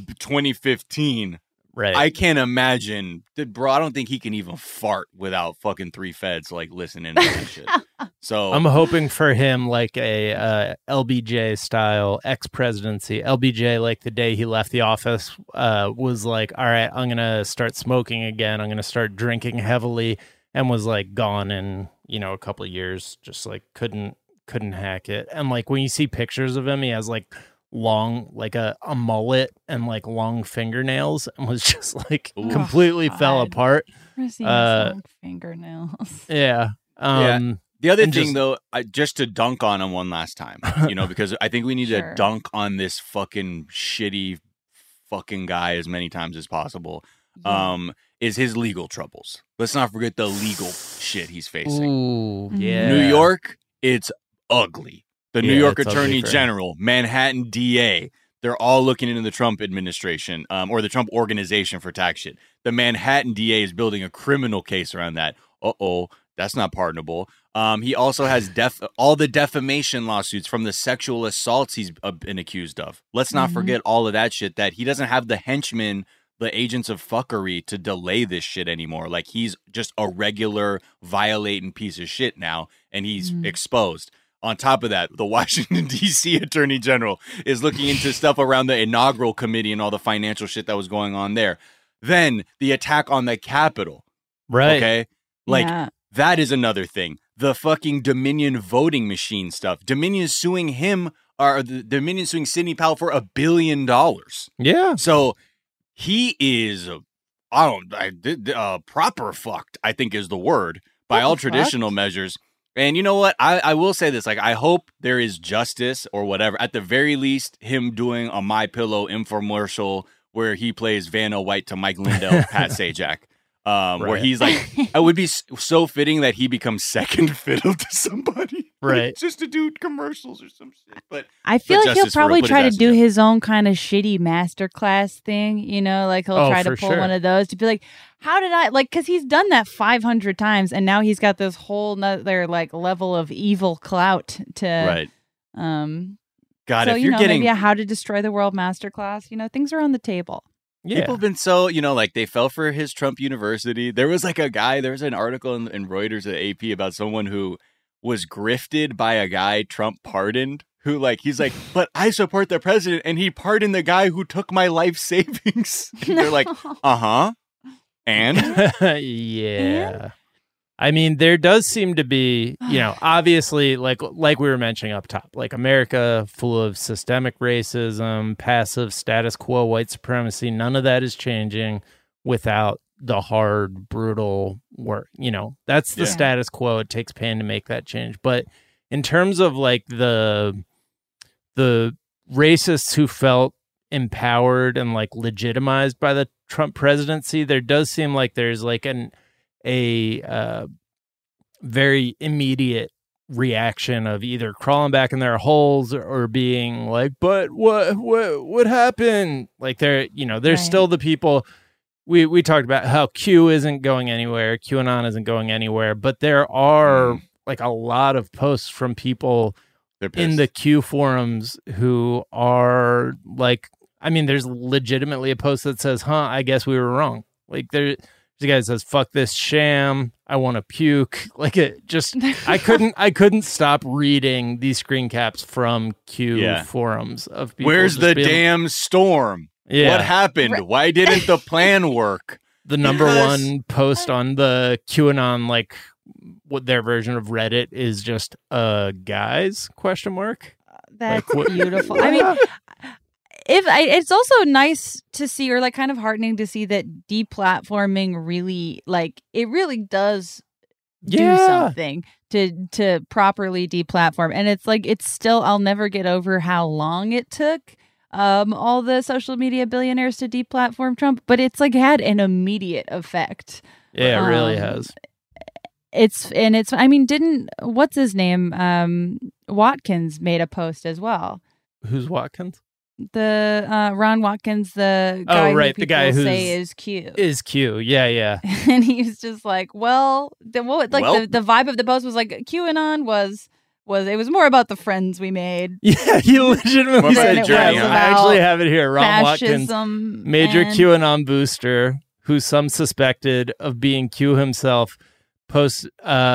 K: 2015.
G: Right.
K: I can't imagine. Bro, I don't think he can even fart without fucking 3 feds listening to that shit. So
G: I'm hoping for him like a LBJ style ex-presidency. LBJ, like the day he left the office, was like, all right, I'm going to start smoking again. I'm going to start drinking heavily, and was like gone in, a couple of years, just like couldn't hack it. And like when you see pictures of him, he has like long, like a mullet and like long fingernails, and was just like completely fell apart.
H: Long fingernails.
G: Yeah.
K: The other thing, though, just to dunk on him one last time, because I think we need to dunk on this fucking shitty fucking guy as many times as possible, is his legal troubles. Let's not forget the legal shit he's facing.
G: Ooh, yeah.
K: New York, it's ugly. The New York
G: it's
K: Attorney
G: ugly
K: General, Manhattan DA, they're all looking into the Trump administration or the Trump organization for tax shit. The Manhattan DA is building a criminal case around that. That's not pardonable. He also has all the defamation lawsuits from the sexual assaults he's been accused of. Let's not forget all of that shit, that he doesn't have the henchmen the agents of fuckery to delay this shit anymore. Like, he's just a regular violating piece of shit now, and he's exposed. On top of that, the Washington, D.C. Attorney General is looking into stuff around the inaugural committee and all the financial shit that was going on there. Then the attack on the Capitol.
G: Right.
K: Okay? Like, that is another thing. The fucking Dominion voting machine stuff. Dominion suing him, or the Dominion suing Sidney Powell for $1 billion.
G: Yeah.
K: So he is, proper fucked, I think is the word, by all traditional measures. And you know what? I will say this. Like, I hope there is justice or whatever. At the very least, him doing a My Pillow infomercial where he plays Vanna White to Mike Lindell, Pat Sajak. Where he's like, it would be so fitting that he becomes second fiddle to somebody.
G: Right.
K: Just to do commercials or some shit. But
H: I feel like he'll probably try to do his own kind of shitty masterclass thing, you know, like he'll try to pull one of those to be like, how did I, like, because he's done that 500 times and now he's got this whole nother, like, level of evil clout to,
K: God,
H: so,
K: if you're getting
H: maybe a how to destroy the world masterclass, you know, things are on the table.
G: Yeah.
K: People have been so, you know, like they fell for his Trump University. There was like a guy, there was an article in Reuters at AP about someone who was grifted by a guy Trump pardoned, who like, he's like, but I support the president and he pardoned the guy who took my life savings. And they're like, and?
G: Yeah. I mean, there does seem to be, you know, obviously, like we were mentioning up top, like America full of systemic racism, passive status quo white supremacy. None of that is changing without the hard, brutal work. You know, that's the status quo. It takes pain to make that change. But in terms of like the racists who felt empowered and like legitimized by the Trump presidency, there does seem like there's like a very immediate reaction of either crawling back in their holes or being like, but what happened? Like there, you know, there's still the people we talked about how Q isn't going anywhere, QAnon isn't going anywhere, but there are like a lot of posts from people in the Q forums who are like, I mean, there's legitimately a post that says, I guess we were wrong. Like there's a guy that says, fuck this sham, I want to puke. Like it just, I couldn't stop reading these screen caps from Q forums of people.
K: Where's the damn storm?
G: Yeah.
K: What happened? Why didn't the plan work?
G: The number one post on the QAnon, like what their version of Reddit is just, guys, question mark.
H: That's like, beautiful. I mean, it's also nice to see, or like kind of heartening to see that deplatforming really, like, it really does do something to properly deplatform. And it's like, it's still, I'll never get over how long it took all the social media billionaires to deplatform Trump, but it's like had an immediate effect.
G: Yeah, it really has.
H: I mean, what's his name? Watkins made a post as well.
G: Who's Watkins?
H: The Ron Watkins, the guy who people say is Q.
G: Is Q, yeah.
H: And he's just like, well, the vibe of the post was like QAnon was it was more about the friends we made.
G: Yeah, he legitimately said I actually have it here. Ron Watkins, major QAnon booster, who some suspected of being Q himself, posted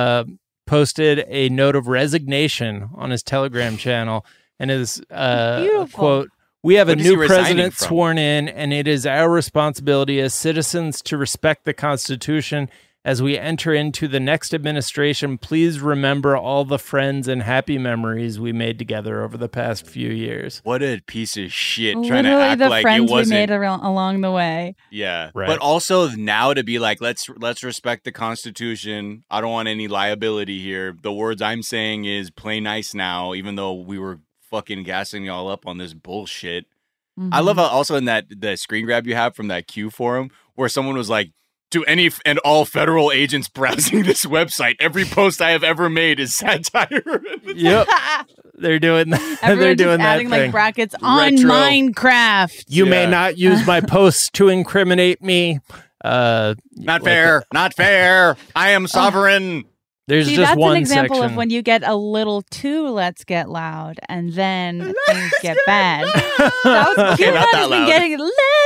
G: a note of resignation on his Telegram channel and his quote, "We have a new president sworn in, and it is our responsibility as citizens to respect the Constitution as we enter into the next administration. Please remember all the friends and happy memories we made together over the past few years."
K: What a piece of shit!
H: Literally
K: trying to act
H: the
K: like
H: friends
K: it wasn't
H: we made along the way.
K: Yeah,
G: right.
K: But also now to be like, let's respect the Constitution. I don't want any liability here. The words I'm saying is play nice now, even though we were fucking gassing y'all up on this bullshit. Mm-hmm. I love how also in the screen grab you have from that Q forum where someone was like, to any and all federal agents browsing this website, every post I have ever made is satire.
G: Yep. They're doing that.
H: They're doing
G: that
H: adding
G: thing.
H: Like brackets on Minecraft.
G: You may not use my posts to incriminate me.
K: Not fair. Not fair. I am sovereign.
G: There's
H: See,
G: just
H: that's
G: one
H: an example
G: section.
H: of when you get a little too let's get loud and then things get bad. That was
K: Okay, not that
H: has been
K: loud.
H: getting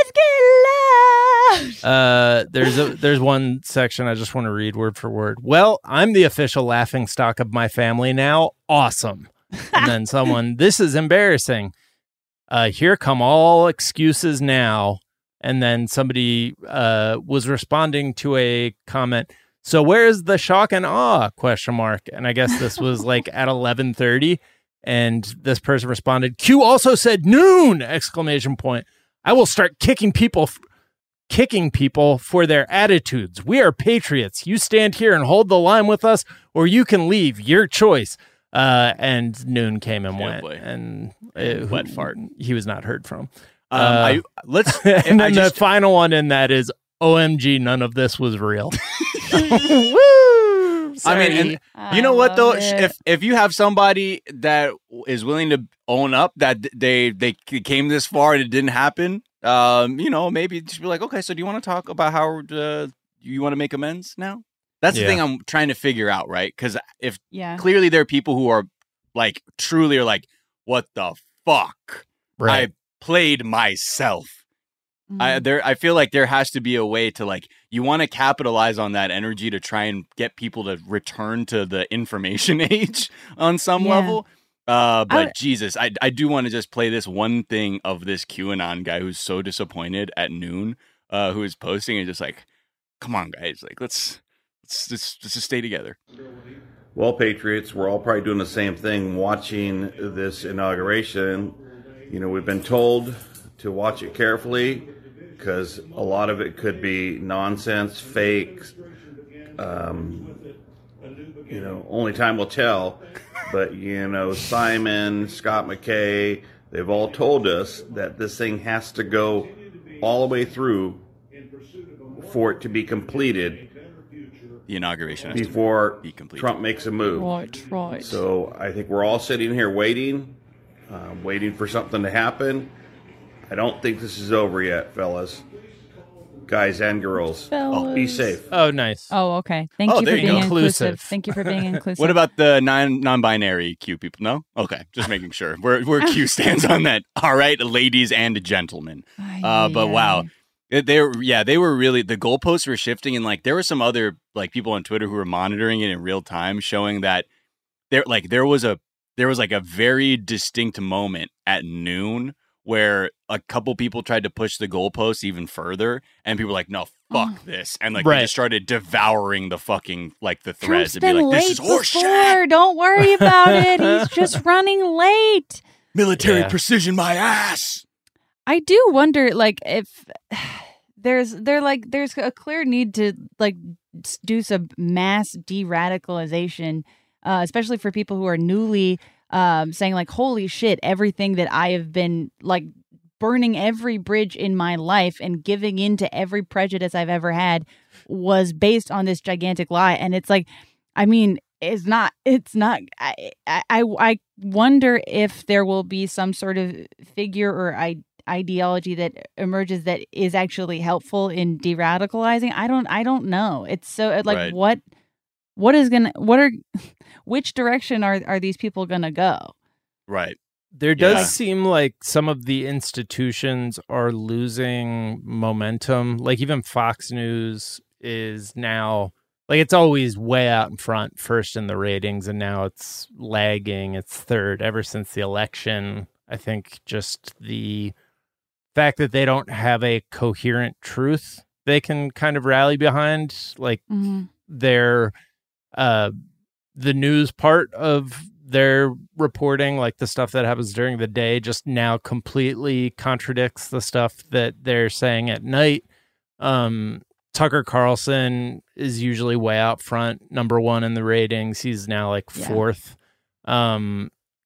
H: let's get loud.
G: There's one section I just want to read word for word. Well, I'm the official laughing stock of my family now. Awesome. And then someone, this is embarrassing. Here come all excuses now. And then somebody was responding to a comment. So where's the shock and awe ? ? And I guess this was like at 11:30. And this person responded, Q also said noon! ! I will start kicking people for their attitudes. We are patriots. You stand here and hold the line with us, or you can leave. Your choice. And noon came and went.
K: Boy.
G: And
K: Wet fart.
G: He was not heard from.
K: And then
G: the final one in that is OMG, none of this was real.
H: Woo!
K: I mean, and you know what though? If you have somebody that is willing to own up that they came this far and it didn't happen, maybe just be like, okay, so do you want to talk about how you want to make amends now? That's the thing I'm trying to figure out, right? Because if clearly there are people who are like truly are like, what the fuck?
G: Right.
K: I played myself. I feel like there has to be a way to like, you want to capitalize on that energy to try and get people to return to the information age on some level. But Jesus, I do want to just play this one thing of this QAnon guy who's so disappointed at noon, who is posting and just like, come on guys, like let's just stay together.
L: Well, Patriots, we're all probably doing the same thing watching this inauguration. You know, we've been told to watch it carefully because a lot of it could be nonsense, fake. Only time will tell. But, Simon, Scott McKay, they've all told us that this thing has to go all the way through for it to be completed.
K: The inauguration has
L: before
K: to be completed.
L: Trump makes a move.
H: Right.
L: So I think we're all sitting here waiting for something to happen. I don't think this is over yet, fellas. Guys and girls. Be safe.
G: Oh, nice.
H: Oh, okay. Thank you for
K: there you
H: being
K: go.
H: inclusive. Thank you for being inclusive.
K: What about the non-binary Q people? No? Okay, just making sure. Where Q stands on that. All right, ladies and gentlemen. But wow. They were really, the goalposts were shifting, and like there were some other like people on Twitter who were monitoring it in real time, showing that there was a very distinct moment at noon where a couple people tried to push the goalposts even further, and people were like, no, fuck this. And like they just started devouring the fucking like the threads and be like, this is horseshit.
H: Don't worry about it. He's just running late.
K: Military precision my ass.
H: I do wonder, like, if there's a clear need to like do some mass de-radicalization, especially for people who are newly saying like, holy shit, everything that I have been like burning every bridge in my life and giving into every prejudice I've ever had was based on this gigantic lie. And it's like, I mean, it's not, I wonder if there will be some sort of figure or ideology that emerges that is actually helpful in de-radicalizing. I don't know. It's so like, which direction are these people going to go?
K: Right.
G: There does seem like some of the institutions are losing momentum. Like even Fox News is now, like it's always way out in front, first in the ratings, and now it's lagging. It's third ever since the election. I think just the fact that they don't have a coherent truth they can kind of rally behind, like their the news part of their reporting, like the stuff that happens during the day, just now completely contradicts the stuff that they're saying at night. Tucker Carlson is usually way out front, number one in the ratings. He's now like fourth. And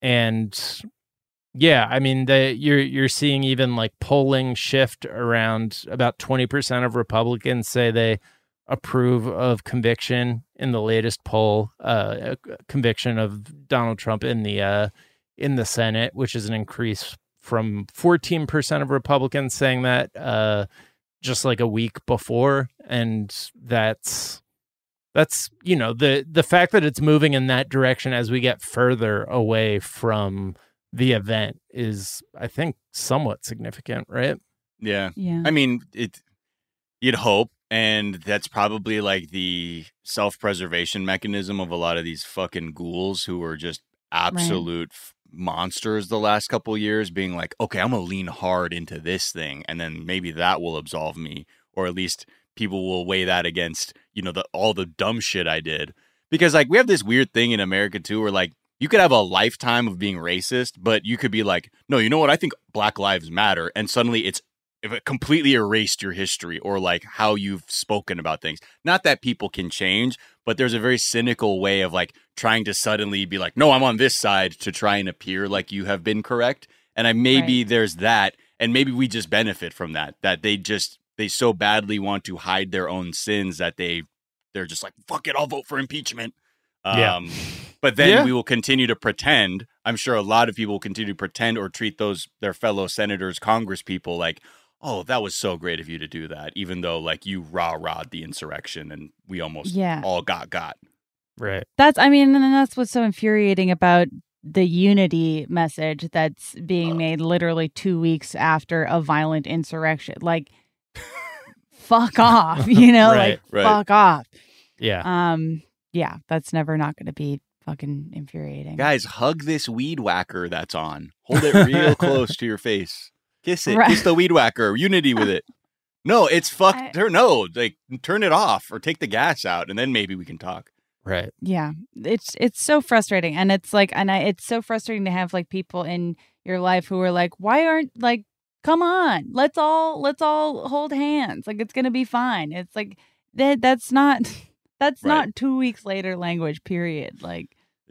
G: yeah, I mean, you're seeing even like polling shift around. About 20% of Republicans say they approve of conviction in the latest poll, conviction of Donald Trump in the Senate, which is an increase from 14% of Republicans saying that just like a week before. And that's That's, the fact that it's moving in that direction as we get further away from the event is, I think, somewhat significant, right?
K: Yeah.
H: Yeah.
K: I mean, you'd hope, and that's probably like the self-preservation mechanism of a lot of these fucking ghouls who are just absolute monsters the last couple of years, being like, okay, I'm gonna lean hard into this thing, and then maybe that will absolve me, or at least people will weigh that against, all the dumb shit I did. Because like we have this weird thing in America too, where like you could have a lifetime of being racist, but you could be like, no, you know what? I think Black Lives Matter, and suddenly if it completely erased your history or like how you've spoken about things. Not that people can change, but there's a very cynical way of like trying to suddenly be like, no, I'm on this side, to try and appear like you have been correct. And maybe there's that, and maybe we just benefit from that they so badly want to hide their own sins that they're just like, fuck it, I'll vote for impeachment. But then we will continue to pretend. I'm sure a lot of people will continue to pretend or treat their fellow senators, Congress people like, oh, that was so great of you to do that, even though like you rah-rahed the insurrection and we almost all got.
G: Right.
H: And that's what's so infuriating about the unity message that's being made literally 2 weeks after a violent insurrection. Like, fuck off, fuck off.
G: Yeah.
H: Yeah, that's never not going to be fucking infuriating.
K: Guys, hug this weed whacker that's on. Hold it real close to your face. Kiss it. Right. Kiss the weed whacker. Unity with it. No, it's no, like turn it off or take the gas out, and then maybe we can talk.
G: Right.
H: Yeah. It's so frustrating. And it's like, it's so frustrating to have like people in your life who are like, why aren't like, come on, let's all hold hands. Like, it's going to be fine. It's like, that's not 2 weeks later language, period. Like,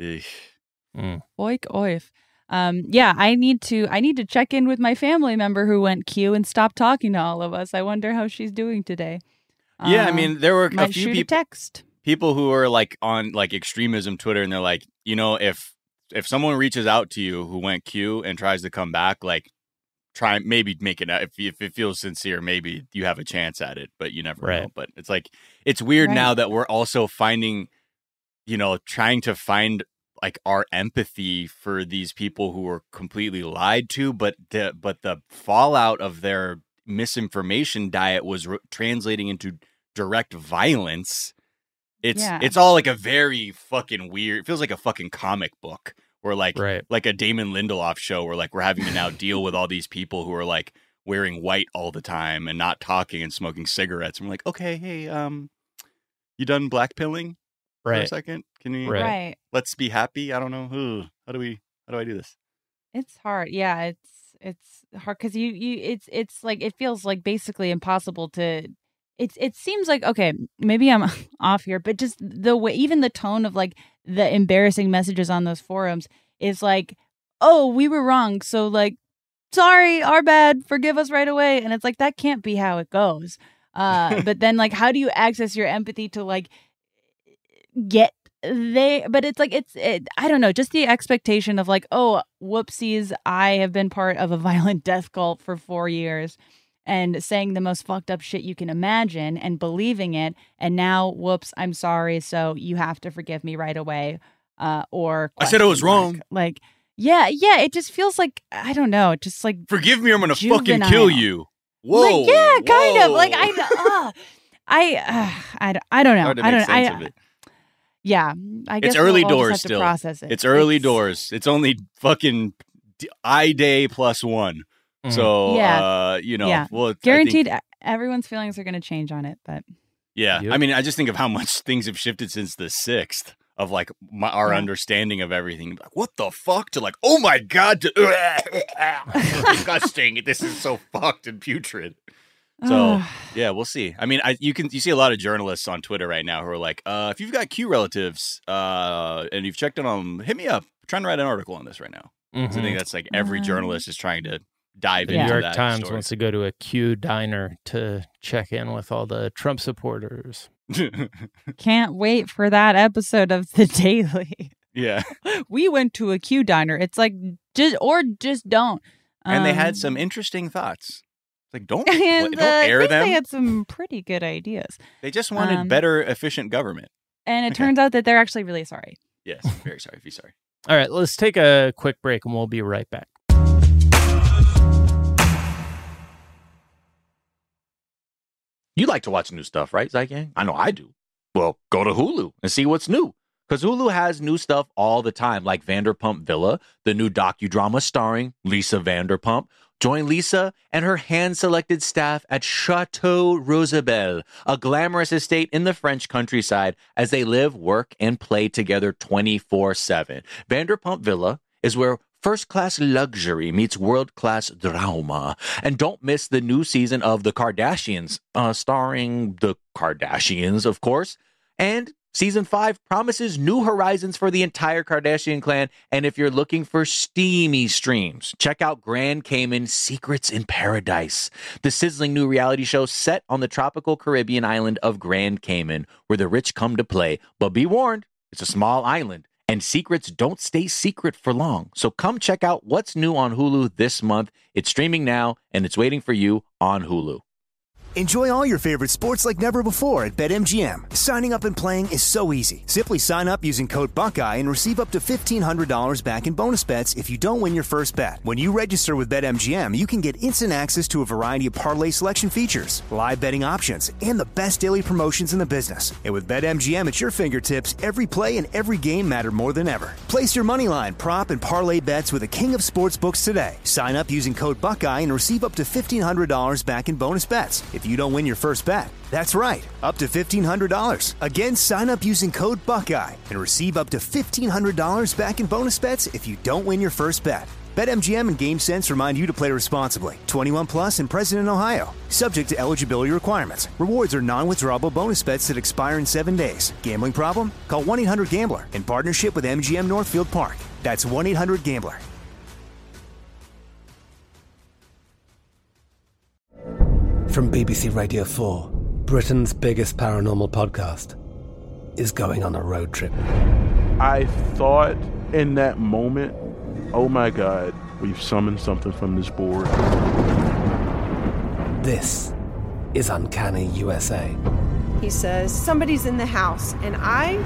H: oik oif. I need to check in with my family member who went Q and stopped talking to all of us. I wonder how she's doing today.
K: There were a few
H: people
K: who are like on like extremism Twitter, and they're like, if someone reaches out to you who went Q and tries to come back, like try maybe make it if it feels sincere, maybe you have a chance at it, but you never know. But it's like, it's weird now that we're also finding, trying to find like our empathy for these people who were completely lied to, but the fallout of their misinformation diet was translating into direct violence. It's all like a very fucking weird, it feels like a fucking comic book. Or like a Damon Lindelof show where like we're having to now deal with all these people who are like wearing white all the time and not talking and smoking cigarettes. And we're like, okay, hey, you done blackpilling for a second? Can you let's be happy? I don't know. How do I do this?
H: It's hard. Yeah, it's hard because it's like it feels like basically impossible to. It seems like, okay, maybe I'm off here, but just the way, even the tone of like the embarrassing messages on those forums is like, oh, we were wrong. So like, sorry, our bad, forgive us right away. And it's like, that can't be how it goes. But then like, how do you access your empathy to like get but it's like, I don't know, just the expectation of like, oh, whoopsies, I have been part of a violent death cult for 4 years. And saying the most fucked up shit you can imagine and believing it. And now, whoops, I'm sorry. So you have to forgive me right away. Or
K: I said I was wrong.
H: Like, yeah. It just feels like, I don't know. Just like,
K: forgive me, I'm going to fucking kill you. Whoa.
H: Like, yeah, kind of. Like, I don't know. I guess
K: it's early
H: we'll
K: doors
H: just have
K: still.
H: to process it.
K: It's early doors. It's only fucking I-Day +1. So, well,
H: guaranteed everyone's feelings are going to change on it, but
K: I mean, I just think of how much things have shifted since the 6th of like our understanding of everything. Like, what the fuck? To like, oh my God, disgusting. This is so fucked and putrid. So we'll see. I mean, you see a lot of journalists on Twitter right now who are like, if you've got Q relatives and you've checked in on them, hit me up. I'm trying to write an article on this right now. So I think that's like every journalist is trying to dive into that.
G: New York Times wants to go to a Q diner to check in with all the Trump supporters.
H: Can't wait for that episode of The Daily.
K: Yeah.
H: We went to a Q diner. It's like, just don't.
K: And they had some interesting thoughts. Like, don't air them.
H: They had some pretty good ideas.
K: They just wanted better, efficient government.
H: And it turns out that they're actually really sorry.
K: Yes, very sorry. Be sorry.
G: All right, let's take a quick break and we'll be right back.
A: You like to watch new stuff, right, Zygang? I know I do. Well, go to Hulu and see what's new. Because Hulu has new stuff all the time, like Vanderpump Villa, the new docudrama starring Lisa Vanderpump. Join Lisa and her hand-selected staff at Chateau Rosabelle, a glamorous estate in the French countryside, as they live, work, and play together 24/7. Vanderpump Villa is where first-class luxury meets world-class drama. And don't miss the new season of The Kardashians, starring the Kardashians, of course. And Season 5 promises new horizons for the entire Kardashian clan, and if you're looking for steamy streams, check out Grand Cayman Secrets in Paradise, the sizzling new reality show set on the tropical Caribbean island of Grand Cayman, where the rich come to play. But be warned, it's a small island, and secrets don't stay secret for long. So come check out what's new on Hulu this month. It's streaming now, and it's waiting for you on Hulu.
B: Enjoy all your favorite sports like never before at BetMGM. Signing up and playing is so easy. Simply sign up using code Buckeye and receive up to $1,500 back in bonus bets if you don't win your first bet. When you register with BetMGM, you can get instant access to a variety of parlay selection features, live betting options, and the best daily promotions in the business. And with BetMGM at your fingertips, every play and every game matter more than ever. Place your moneyline, prop, and parlay bets with the king of sportsbooks today. Sign up using code Buckeye and receive up to $1,500 back in bonus bets if you don't win your first bet. That's right, up to $1,500. Again, sign up using code Buckeye and receive up to $1,500 back in bonus bets if you don't win your first bet. BetMGM and GameSense remind you to play responsibly. 21 plus and present in Ohio. Subject to eligibility requirements. Rewards are non-withdrawable bonus bets that expire in 7 days. Gambling problem? Call 1-800-GAMBLER in partnership with MGM Northfield Park. That's 1-800-GAMBLER.
D: From BBC Radio 4, Britain's biggest paranormal podcast is going on a road trip.
E: I thought in that moment, oh my God, we've summoned something from this board.
D: This is Uncanny USA.
F: He says, somebody's in the house, and I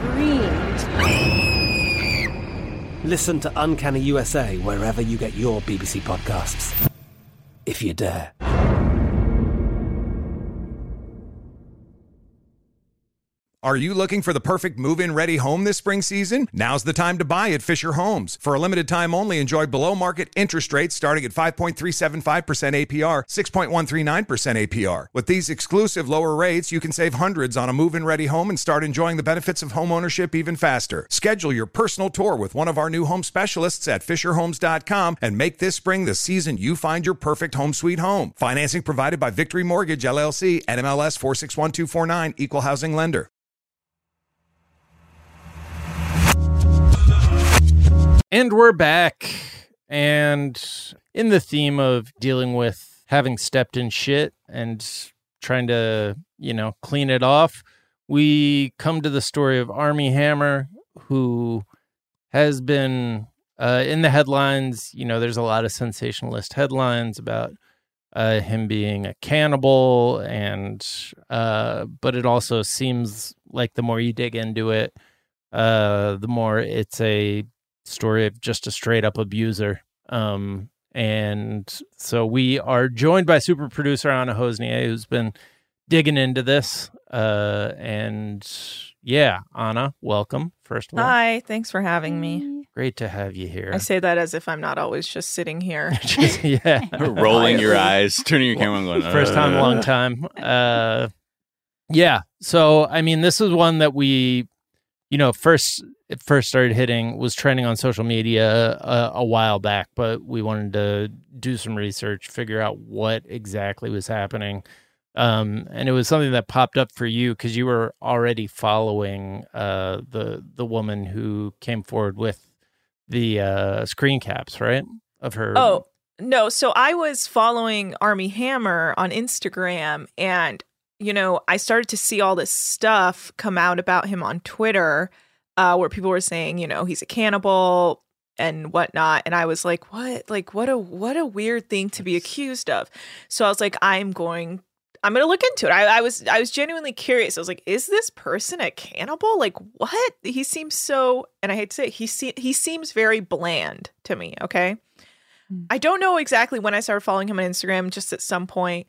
F: screamed.
D: Listen to Uncanny USA wherever you get your BBC podcasts, if you dare.
J: Are you looking for the perfect move-in ready home this spring season? Now's the time to buy at Fisher Homes. For a limited time only, enjoy below-market interest rates starting at 5.375% APR, 6.139% APR. With these exclusive lower rates, you can save hundreds on a move-in ready home and start enjoying the benefits of home ownership even faster. Schedule your personal tour with one of our new home specialists at FisherHomes.com and make this spring the season you find your perfect home sweet home. Financing provided by Victory Mortgage, LLC, NMLS 461249, Equal Housing Lender.
G: And we're back. And in the theme of dealing with having stepped in shit and trying to, clean it off, we come to the story of Armie Hammer, who has been in the headlines. There's a lot of sensationalist headlines about him being a cannibal, and but it also seems like the more you dig into it, the more it's a story of just a straight up abuser. And so we are joined by super producer Anna Hosnier, who's been digging into this. And yeah, Anna, welcome. First of all.
M: Hi, thanks for having me.
G: Great to have you here.
M: I say that as if I'm not always just sitting here.
G: Yeah.
K: Rolling your eyes, turning your camera and going,
G: First time, long time. Yeah. So, I mean, this is one that we, it first started hitting, was trending on social media a while back, but we wanted to do some research, figure out what exactly was happening. And it was something that popped up for you because you were already following the woman who came forward with the screen caps, right? Of her.
M: Oh, no. So I was following Armie Hammer on Instagram, and, I started to see all this stuff come out about him on Twitter, where people were saying, he's a cannibal and whatnot. And I was like, what? Like, what a weird thing to be accused of. So I was like, gonna look into it. I was genuinely curious. I was like, is this person a cannibal? Like, what? He seems so, and I hate to say it, he seems very bland to me. Okay, I don't know exactly when I started following him on Instagram. Just at some point,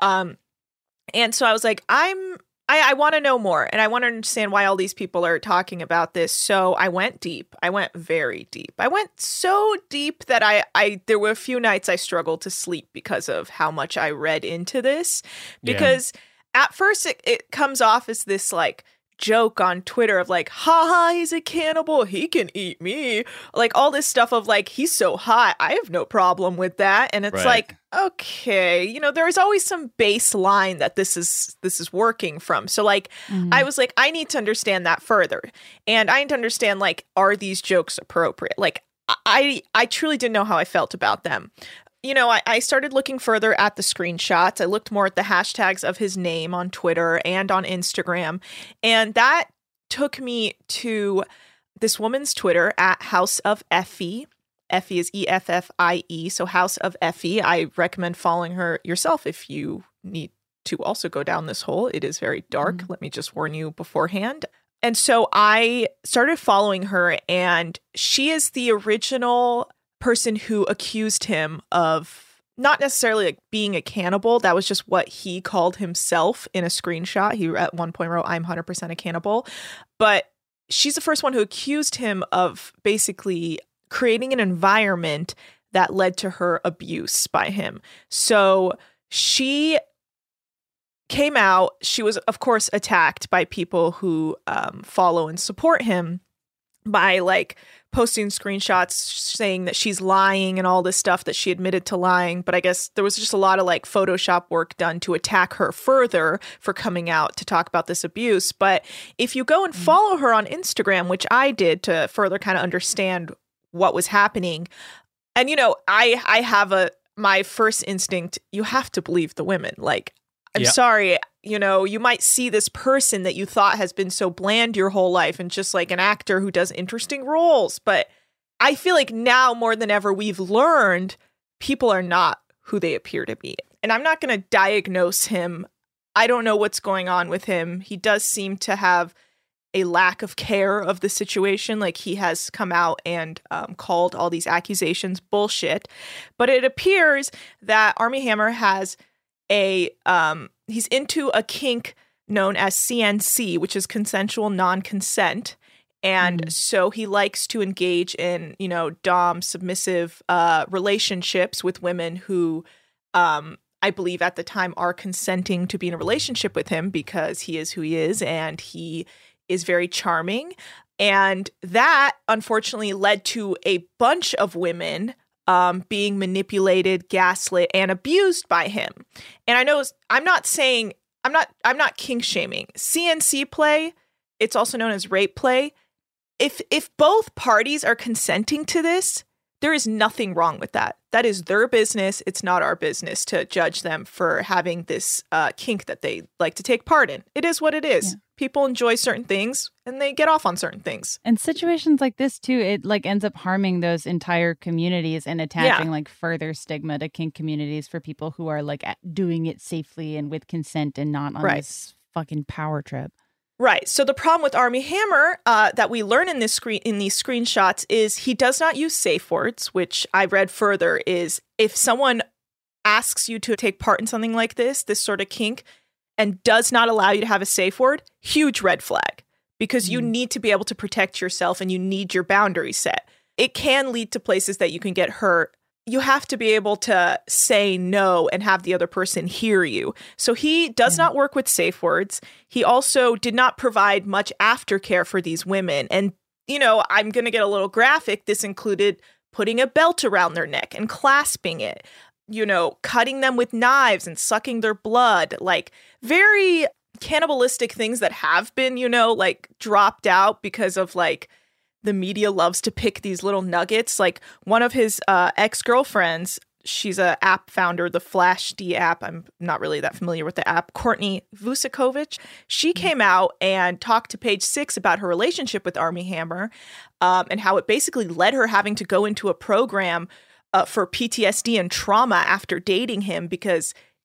M: and so I was like, I want to know more, and I want to understand why all these people are talking about this. So I went deep. I went very deep. I went so deep that I there were a few nights I struggled to sleep because of how much I read into this. Because at first it comes off as this like joke on Twitter of like, haha, he's a cannibal, he can eat me. Like all this stuff of like, he's so hot, I have no problem with that. And it's like, okay, you know, there's always some baseline that this is working from. So like, I was like, I need to understand that further. And I need to understand like, are these jokes appropriate? Like I truly didn't know how I felt about them. You know, I started looking further at the screenshots. I looked more at the hashtags of his name on Twitter and on Instagram. And that took me to this woman's Twitter at House of Effie. Effie is EFFIE. So House of Effie. I recommend following her yourself if you need to also go down this hole. It is very dark. Let me just warn you beforehand. And so I started following her, and she is the original person who accused him of not necessarily like being a cannibal. That was just what he called himself in a screenshot. He at one point wrote, "I'm 100% a cannibal." But she's the first one who accused him of basically creating an environment that led to her abuse by him. So she came out. She was, of course, attacked by people who follow and support him by like posting screenshots saying that she's lying and all this stuff, that she admitted to lying. But I guess there was just a lot of like Photoshop work done to attack her further for coming out to talk about this abuse. But if you go and follow her on Instagram, which I did to further kind of understand what was happening, and you know, I have my first instinct, you have to believe the women. Like, I'm sorry, you know, you might see this person that you thought has been so bland your whole life and just like an actor who does interesting roles. But I feel like now more than ever, we've learned people are not who they appear to be. And I'm not going to diagnose him. I don't know what's going on with him. He does seem to have a lack of care of the situation. Like he has come out and called all these accusations bullshit. But it appears that Armie Hammer has he's into a kink known as CNC, which is consensual non-consent. And so he likes to engage in, you know, dom submissive relationships with women who I believe at the time are consenting to be in a relationship with him because he is who he is and he is very charming. And that unfortunately led to a bunch of women being manipulated, gaslit, and abused by him. And I know I'm not kink shaming. CNC play, it's also known as rape play. If both parties are consenting to this, there is nothing wrong with that. That is their business. It's not our business to judge them for having this kink that they like to take part in. It is what it is. Yeah. People enjoy certain things and they get off on certain things.
H: And situations like this too, it like ends up harming those entire communities and attaching like further stigma to kink communities for people who are like doing it safely and with consent and not on this fucking power trip.
M: Right. So the problem with Armie Hammer that we learn in these screenshots is he does not use safe words, which I read further is if someone asks you to take part in something like this sort of kink, and does not allow you to have a safe word, huge red flag, because you need to be able to protect yourself and you need your boundaries set. It can lead to places that you can get hurt. You have to be able to say no and have the other person hear you. So he does not work with safe words. He also did not provide much aftercare for these women. And, you know, I'm going to get a little graphic. This included putting a belt around their neck and clasping it, you know, cutting them with knives and sucking their blood, like very cannibalistic things that have been, you know, like dropped out because of like the media loves to pick these little nuggets. Like one of his ex-girlfriends, she's a app founder, the Flash D app. I'm not really that familiar with the app. Courtney Vucekovich. She came out and talked to Page Six about her relationship with Armie Hammer and how it basically led her having to go into a program for PTSD and trauma after dating him because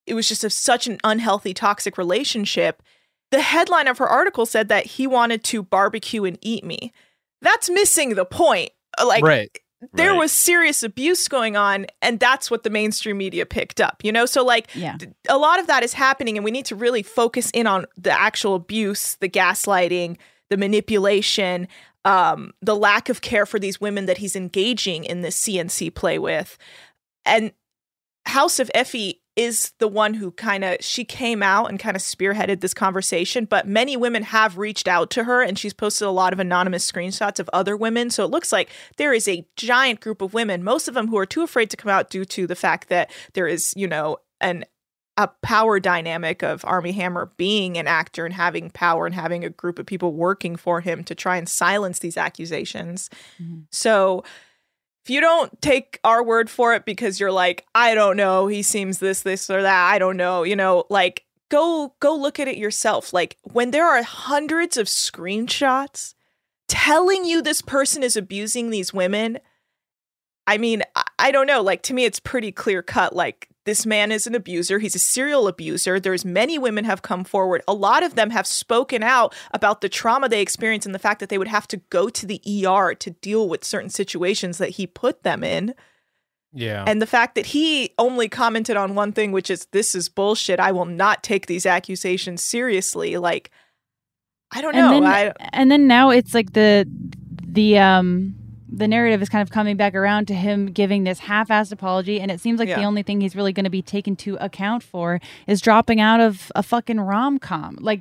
M: it was just such an unhealthy, toxic relationship. The headline of her article said that he wanted to barbecue and eat me. That's missing the point. Like, there was serious abuse going on, and that's what the mainstream media picked up, you know? So, like, a lot of that is happening, and we need to really focus in on the actual abuse, the gaslighting, the manipulation, the lack of care for these women that he's engaging in this CNC play with. And House of Effie is the one who she came out and kind of spearheaded this conversation, but many women have reached out to her, and she's posted a lot of anonymous screenshots of other women. So it looks like there is a giant group of women, most of them who are too afraid to come out due to the fact that there is, you know, a power dynamic of Armie Hammer being an actor and having power and having a group of people working for him to try and silence these accusations. Mm-hmm. So if you don't take our word for it because you're like, I don't know, he seems this or that, I don't know, you know, like, go look at it yourself. Like, when there are hundreds of screenshots telling you this person is abusing these women, I mean, I don't know. Like, to me, it's pretty clear cut. Like, this man is an abuser. He's a serial abuser. There's many women have come forward. A lot of them have spoken out about the trauma they experienced and the fact that they would have to go to the ER to deal with certain situations that he put them in.
G: Yeah.
M: And the fact that he only commented on one thing, which is, this is bullshit. I will not take these accusations seriously. Like, I don't know.
H: And then now it's like the narrative is kind of coming back around to him giving this half-assed apology, and it seems like the only thing he's really going to be taken to account for is dropping out of a fucking rom-com. Like,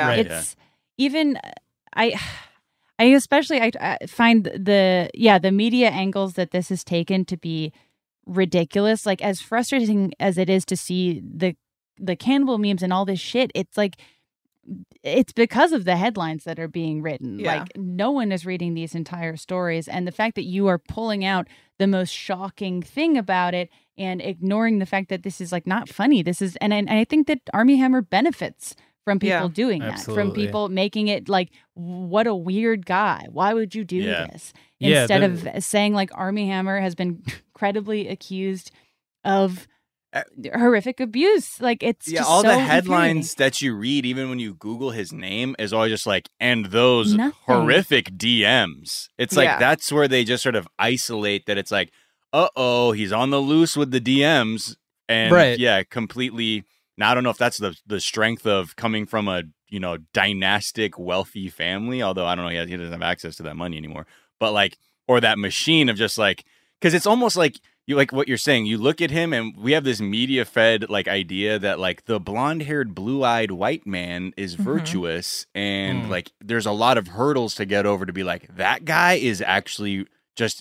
H: even I especially find the media angles that this is taken to be ridiculous. Like, as frustrating as it is to see the cannibal memes and all this shit, it's like, it's because of the headlines that are being written. Like, no one is reading these entire stories. And the fact that you are pulling out the most shocking thing about it and ignoring the fact that this is like not funny. This is, and I think that Armie Hammer benefits from people doing that, from people making it like, what a weird guy. Why would you do this? Instead of saying like, Armie Hammer has been credibly accused of horrific abuse. Like, it's just
K: all
H: so
K: the headlines that you read, even when you Google his name, is always just like, and those horrific DMs. It's like, that's where they just sort of isolate that. It's like, he's on the loose with the DMs, and completely. Now, I don't know if that's the strength of coming from a, you know, dynastic, wealthy family, although I don't know, he doesn't have access to that money anymore, but like, or that machine of just like, because it's almost like, you like what you're saying. You look at him, and we have this media-fed like idea that like the blonde-haired, blue-eyed white man is virtuous, and like there's a lot of hurdles to get over to be like, that guy is actually just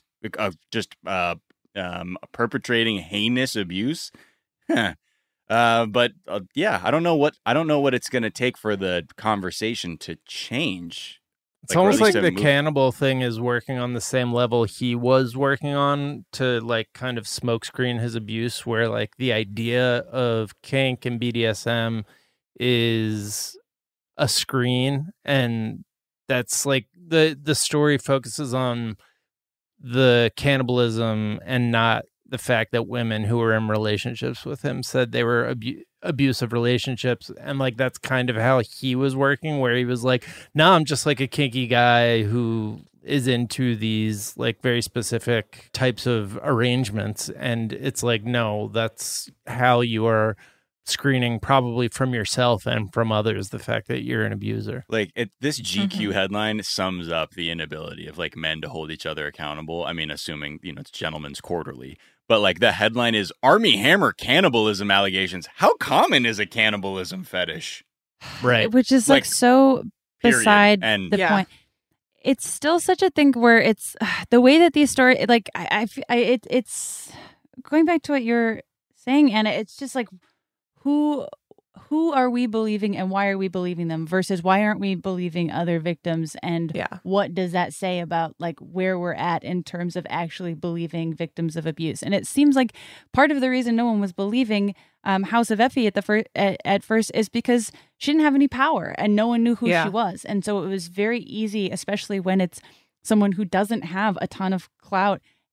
K: perpetrating heinous abuse. But I don't know what it's going to take for the conversation to change.
G: It's almost like the cannibal thing is working on the same level he was working on to like kind of smokescreen his abuse, where like the idea of kink and BDSM is a screen, and that's like the story focuses on the cannibalism and not the fact that women who were in relationships with him said they were abusive relationships. And like, that's kind of how he was working, where he was like, no, I'm just like a kinky guy who is into these like very specific types of arrangements. And it's like, no, that's how you are screening probably from yourself and from others, the fact that you're an abuser.
K: Like this GQ headline sums up the inability of like men to hold each other accountable. I mean, assuming, you know, it's Gentleman's Quarterly, but like the headline is Armie Hammer cannibalism allegations. How common is a cannibalism fetish?
G: Right.
H: Which is like so beside the point. It's still such a thing where it's the way that these stories, like it's going back to what you're saying, Anna. It's just like, who are we believing and why are we believing them versus why aren't we believing other victims, and what does that say about like where we're at in terms of actually believing victims of abuse? And it seems like part of the reason no one was believing House of Effie at first is because she didn't have any power and no one knew who she was, and so it was very easy, especially when it's someone who doesn't have a ton of clout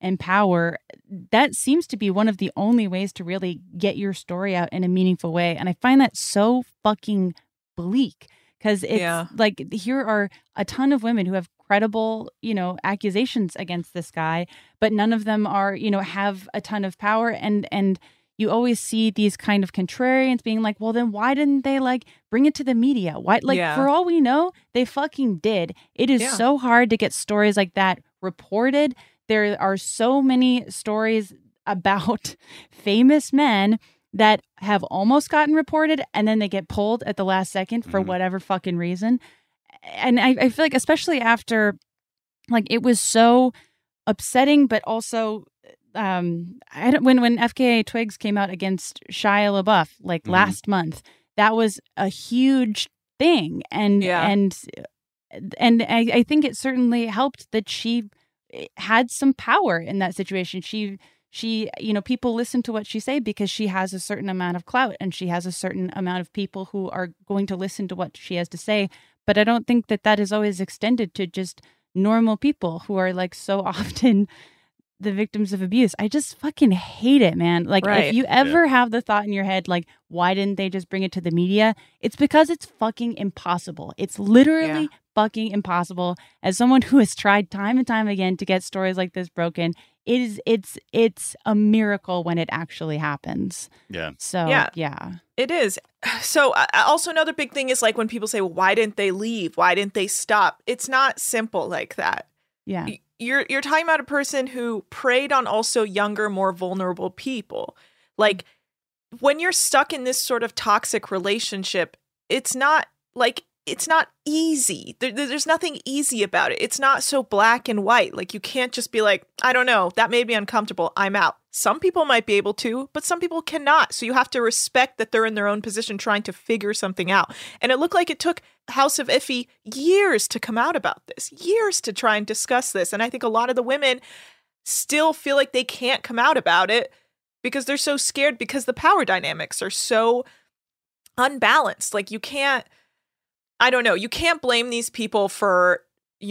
H: and power, that seems to be one of the only ways to really get your story out in a meaningful way. And I find that so fucking bleak, because it's like, here are a ton of women who have credible, accusations against this guy, but none of them are, have a ton of power. And you always see these kind of contrarians being like, well, then why didn't they bring it to the media? Why, for all we know, they fucking did. It is so hard to get stories like that reported. There are so many stories about famous men that have almost gotten reported and then they get pulled at the last second for whatever fucking reason. And I feel like, especially after, it was so upsetting, but also when FKA Twigs came out against Shia LaBeouf last month, that was a huge thing. And I think it certainly helped that she had some power in that situation. She people listen to what she say because she has a certain amount of clout and she has a certain amount of people who are going to listen to what she has to say. But I don't think that is always extended to just normal people who are so often the victims of abuse. I just fucking hate it, man. If you ever have the thought in your head, why didn't they just bring it to the media? It's because it's fucking impossible. It's literally fucking impossible. As someone who has tried time and time again to get stories like this broken, it's a miracle when it actually happens.
K: Yeah.
H: So, yeah.
M: It is. So also another big thing is when people say, well, why didn't they leave? Why didn't they stop? It's not simple like that.
H: Yeah.
M: You're talking about a person who preyed on also younger, more vulnerable people. When you're stuck in this sort of toxic relationship, it's not easy. There's nothing easy about it. It's not so black and white. You can't just be I don't know, that made me uncomfortable, I'm out. Some people might be able to, but some people cannot. So you have to respect that they're in their own position trying to figure something out. And it looked like it took House of Iffy years to come out about this, years to try and discuss this. And I think a lot of the women still feel like they can't come out about it because they're so scared, because the power dynamics are so unbalanced. You can't, I don't know, you can't blame these people for,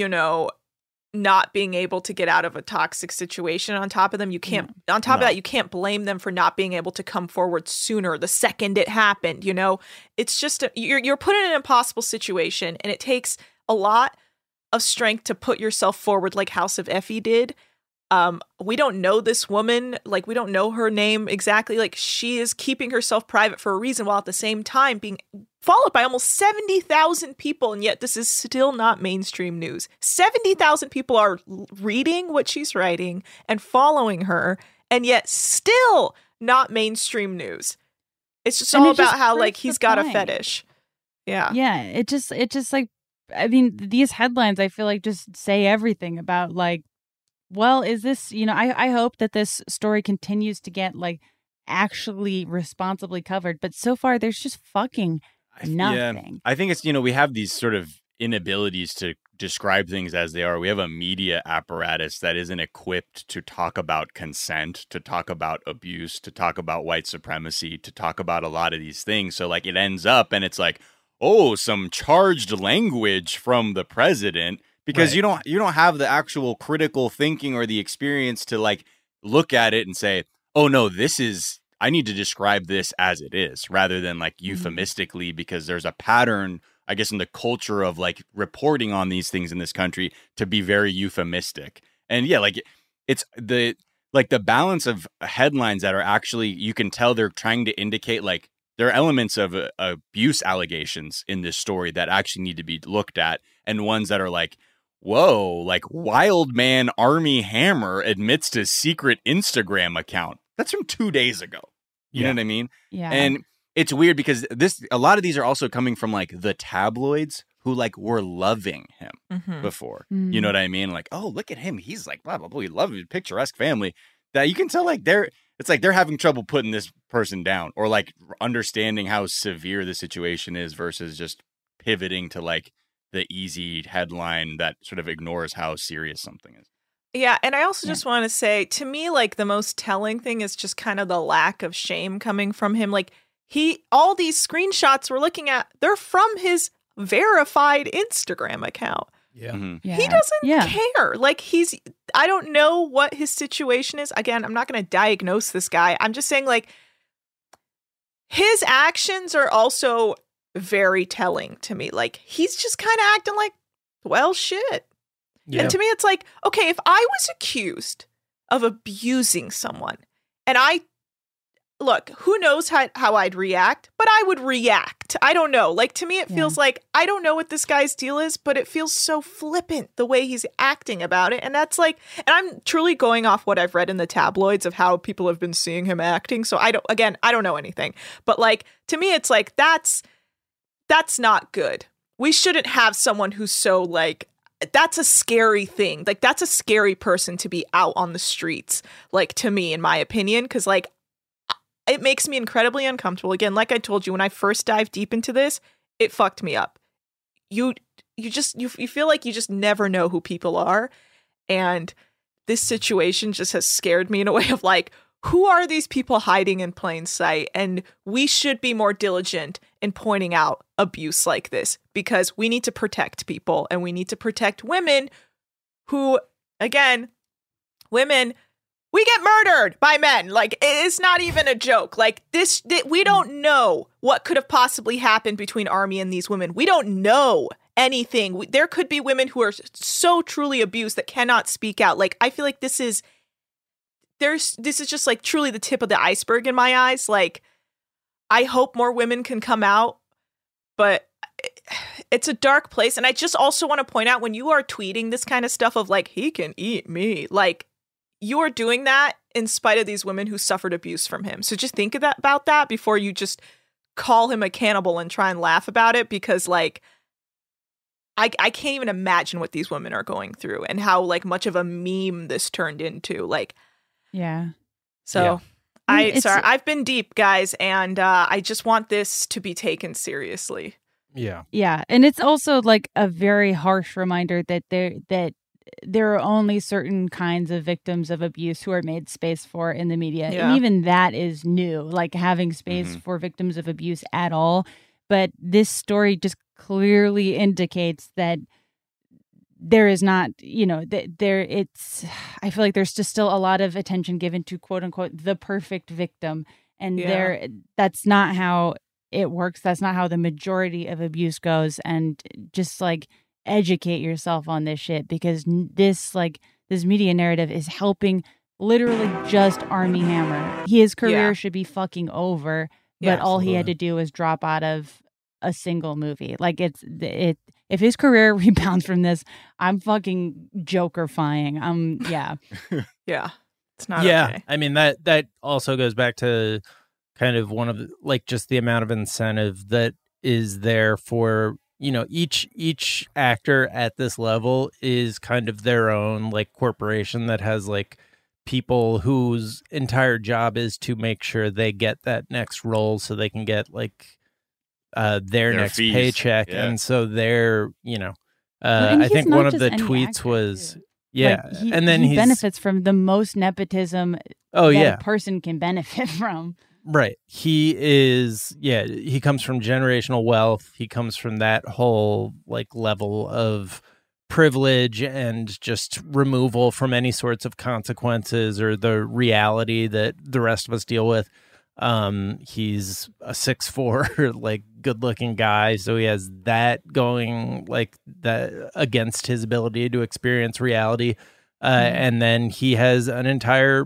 M: not being able to get out of a toxic situation. On top of them, you can't, on top of that, you can't blame them for not being able to come forward sooner, the second it happened, It's just, you're put in an impossible situation, and it takes a lot of strength to put yourself forward like House of Effie did. We don't know this woman, we don't know her name exactly. She is keeping herself private for a reason, while at the same time being followed by almost 70,000 people. And yet this is still not mainstream news. 70,000 people are reading what she's writing and following her, and yet still not mainstream news. It's just all about how he's got a fetish. Yeah.
H: Yeah. It just these headlines, I feel just say everything about well, is this, I hope that this story continues to get actually responsibly covered. But so far, there's just fucking nothing.
K: Yeah. I think it's, we have these sort of inabilities to describe things as they are. We have a media apparatus that isn't equipped to talk about consent, to talk about abuse, to talk about white supremacy, to talk about a lot of these things. So it ends up and it's some charged language from the president. Because you don't have the actual critical thinking or the experience to look at it and say, oh no, I need to describe this as it is, rather than euphemistically, because there's a pattern, I guess, in the culture of reporting on these things in this country to be very euphemistic. And yeah, it's the balance of headlines that are actually, you can tell they're trying to indicate there are elements of abuse allegations in this story that actually need to be looked at, and ones that are whoa, Wild Man Army Hammer admits to secret Instagram account. That's from 2 days ago. You know what I mean?
H: Yeah.
K: And it's weird because a lot of these are also coming from the tabloids who were loving him before. You know what I mean? Oh, look at him. He's blah, blah, blah. We love his picturesque family. That you can tell they're having trouble putting this person down, or understanding how severe the situation is versus just pivoting to the easy headline that sort of ignores how serious something is.
M: Yeah, and I also just want to say, to me, the most telling thing is just kind of the lack of shame coming from him. All these screenshots we're looking at, they're from his verified Instagram account.
G: Yeah.
M: He doesn't care. Like I don't know what his situation is. Again, I'm not going to diagnose this guy. I'm just saying like his actions are also very telling to me. Like he's just kind of acting like, well, shit. Yeah. And to me, it's like, okay, if I was accused of abusing someone and look, who knows how I'd react, but I would react. I don't know. Like, to me, it feels like, I don't know what this guy's deal is, but it feels so flippant the way he's acting about it. And that's like, and I'm truly going off what I've read in the tabloids of how people have been seeing him acting. So I don't know anything. But like, to me, it's like, that's not good. We shouldn't have someone who's so like, that's a scary thing. Like, that's a scary person to be out on the streets, like, to me, in my opinion, because like, it makes me incredibly uncomfortable. Again, like I told you, when I first dived deep into this, it fucked me up. You feel like you just never know who people are. And this situation just has scared me in a way of like, who are these people hiding in plain sight? And we should be more diligent in pointing out abuse like this, because we need to protect people and we need to protect women who, again, women, we get murdered by men. Like, it's not even a joke. Like, we don't know what could have possibly happened between Army and these women. We don't know anything. There could be women who are so truly abused that cannot speak out. Like, I feel like this is just like truly the tip of the iceberg in my eyes. Like, I hope more women can come out, but it's a dark place. And I just also want to point out, when you are tweeting this kind of stuff of like, he can eat me, like, you are doing that in spite of these women who suffered abuse from him. So just think about that before you just call him a cannibal and try and laugh about it, because like, I can't even imagine what these women are going through and how like much of a meme this turned into. Like,
H: yeah.
M: So I've been deep, guys, and I just want this to be taken seriously.
G: Yeah.
H: Yeah. And it's also like a very harsh reminder that there are only certain kinds of victims of abuse who are made space for in the media. Yeah. And even that is new, like having space for victims of abuse at all. But this story just clearly indicates that there is not, I feel like there's just still a lot of attention given to quote unquote the perfect victim. And that's not how it works. That's not how the majority of abuse goes. And just like, educate yourself on this shit, because this media narrative is helping literally just Armie Hammer. His career should be fucking over, but all he had to do was drop out of a single movie. Like if his career rebounds from this, I'm fucking Joker-fying.
M: Yeah. It's not okay.
G: I mean, that also goes back to kind of one of the, like, just the amount of incentive that is there for, each actor at this level is kind of their own like corporation that has like people whose entire job is to make sure they get that next role so they can get like their next fees. Paycheck. Yeah. And so they're, I think one of the tweets was, and then he
H: benefits from the most nepotism a person can benefit from.
G: Right. He is, he comes from generational wealth. He comes from that whole like level of privilege and just removal from any sorts of consequences or the reality that the rest of us deal with. He's a 6'4", like good looking guy. So he has that going like that against his ability to experience reality. And then he has an entire,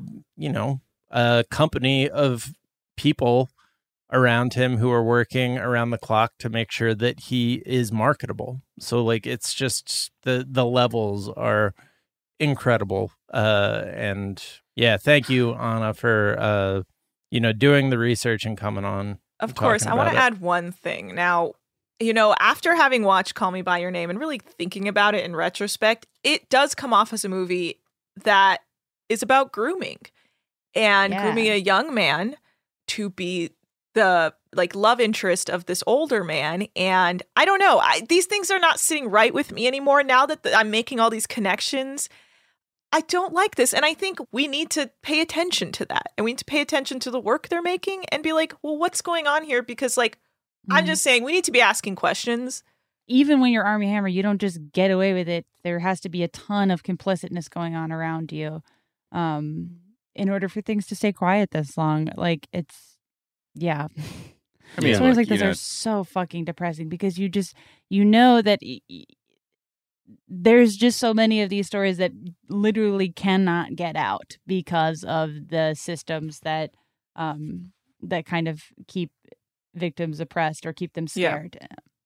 G: company of people around him who are working around the clock to make sure that he is marketable. So like, it's just the levels are incredible. And thank you, Anna, for, doing the research and coming on.
M: Of course. I want to add one thing. Now, after having watched Call Me By Your Name and really thinking about it in retrospect, it does come off as a movie that is about grooming and grooming a young man to be the like love interest of this older man. And I don't know, these things are not sitting right with me anymore now that I'm making all these connections. I don't like this. And I think we need to pay attention to that. And we need to pay attention to the work they're making and be like, well, what's going on here? Because like, I'm just saying we need to be asking questions.
H: even when you're Armie Hammer, you don't just get away with it. There has to be a ton of complicitness going on around you in order for things to stay quiet this long. Like, it's, yeah.
K: I mean,
H: stories
K: look,
H: like this
K: you know,
H: are so fucking depressing because you know that there's just so many of these stories that literally cannot get out because of the systems that that kind of keep victims oppressed or keep them scared.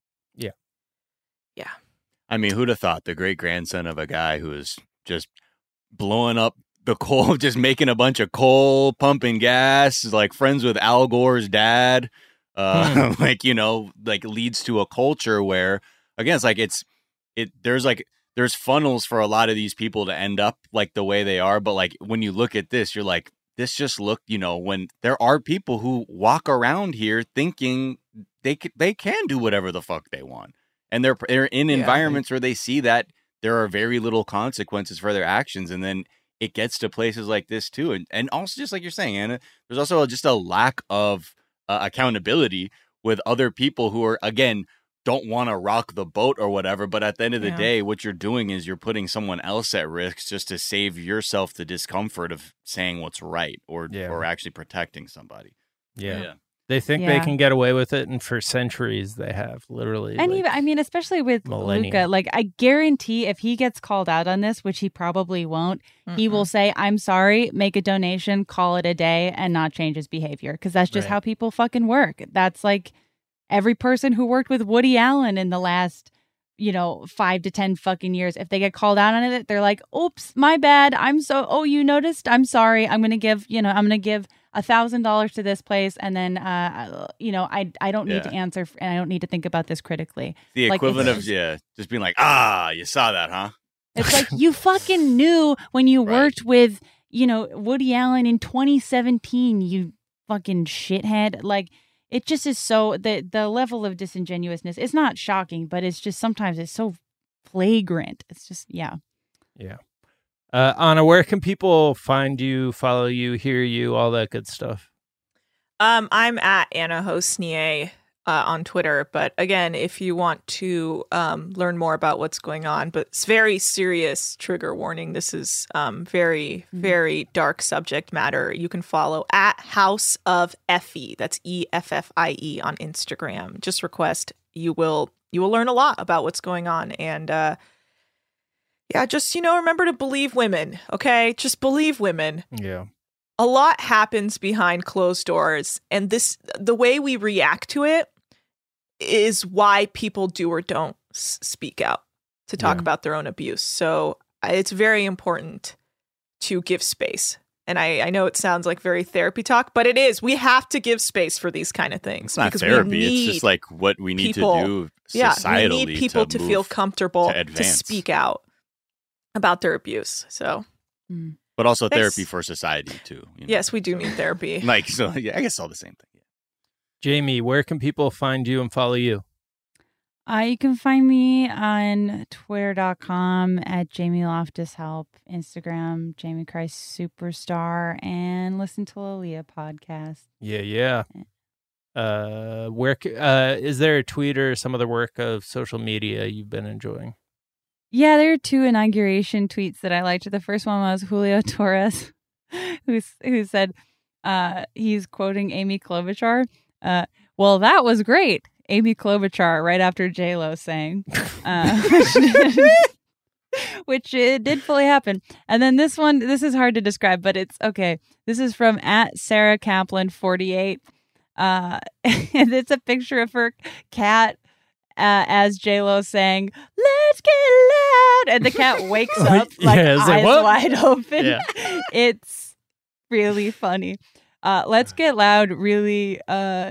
G: Yeah.
K: I mean, who'd have thought the great grandson of a guy who was just blowing up the coal, just making a bunch of coal, pumping gas, like friends with Al Gore's dad, like, you know, like leads to a culture where, again, it's like there's funnels for a lot of these people to end up like the way they are. But like when you look at this, you're like, this just looked, you know, when there are people who walk around here thinking they can do whatever the fuck they want. And they're in environments where they see that there are very little consequences for their actions. And then it gets to places like this too. And also, just like you're saying, Anna, there's also just a lack of accountability with other people who are, again, don't want to rock the boat or whatever. But at the end of the day, what you're doing is you're putting someone else at risk just to save yourself the discomfort of saying what's right or actually protecting somebody.
G: Yeah. They think they can get away with it, and for centuries they have, literally.
H: And even, I mean, especially with Luka, like, I guarantee if he gets called out on this, which he probably won't, he will say, I'm sorry, make a donation, call it a day, and not change his behavior. Because that's just how people fucking work. That's like every person who worked with Woody Allen in the last, 5 to 10 fucking years. If they get called out on it, they're like, oops, my bad. You noticed? I'm sorry. I'm going to give $1,000 to this place, and then I don't need to answer, and I don't need to think about this critically.
K: The equivalent of just being like, you saw that, huh?
H: It's like you fucking knew when you worked with Woody Allen in 2017, you fucking shithead. Like, it just is so the level of disingenuousness. It's not shocking, but it's just sometimes it's so flagrant. It's just
G: yeah. Anna, where can people find you, follow you, hear you, all that good stuff?
M: I'm at Anna Hosnier on Twitter. But again, if you want to learn more about what's going on, but it's very serious, trigger warning. This is very, very dark subject matter. You can follow at House of Effie. That's EFFIE on Instagram. Just request. You will learn a lot about what's going on. And just, remember to believe women, okay? Just believe women.
G: Yeah.
M: A lot happens behind closed doors, and the way we react to it is why people do or don't speak out to talk about their own abuse. So it's very important to give space. And I know it sounds like very therapy talk, but it is. We have to give space for these kind of things.
K: It's not therapy. It's just like what we need to do societally.
M: We need people to feel comfortable to speak out about their abuse. So,
K: but also therapy for society too.
M: Yes, we do need therapy.
K: I guess all the same thing. Yeah.
G: Jamie, where can people find you and follow you?
H: You can find me on twitter.com at Jamie Loftus Help, Instagram, Jamie Christ Superstar, and listen to Aaliyah podcast.
G: Yeah. Where is there a tweet or some other work of social media you've been enjoying?
H: Yeah, there are 2 inauguration tweets that I liked. The first one was Julio Torres, who said he's quoting Amy Klobuchar. Well, that was great. Amy Klobuchar right after J-Lo sang, which it did fully happen. And then this is hard to describe, but it's okay. This is from at Sarah Kaplan 48. And it's a picture of her cat as J-Lo sang, "Let's get loud," and the cat wakes up eyes wide open. Yeah. It's really funny. Let's Get Loud really,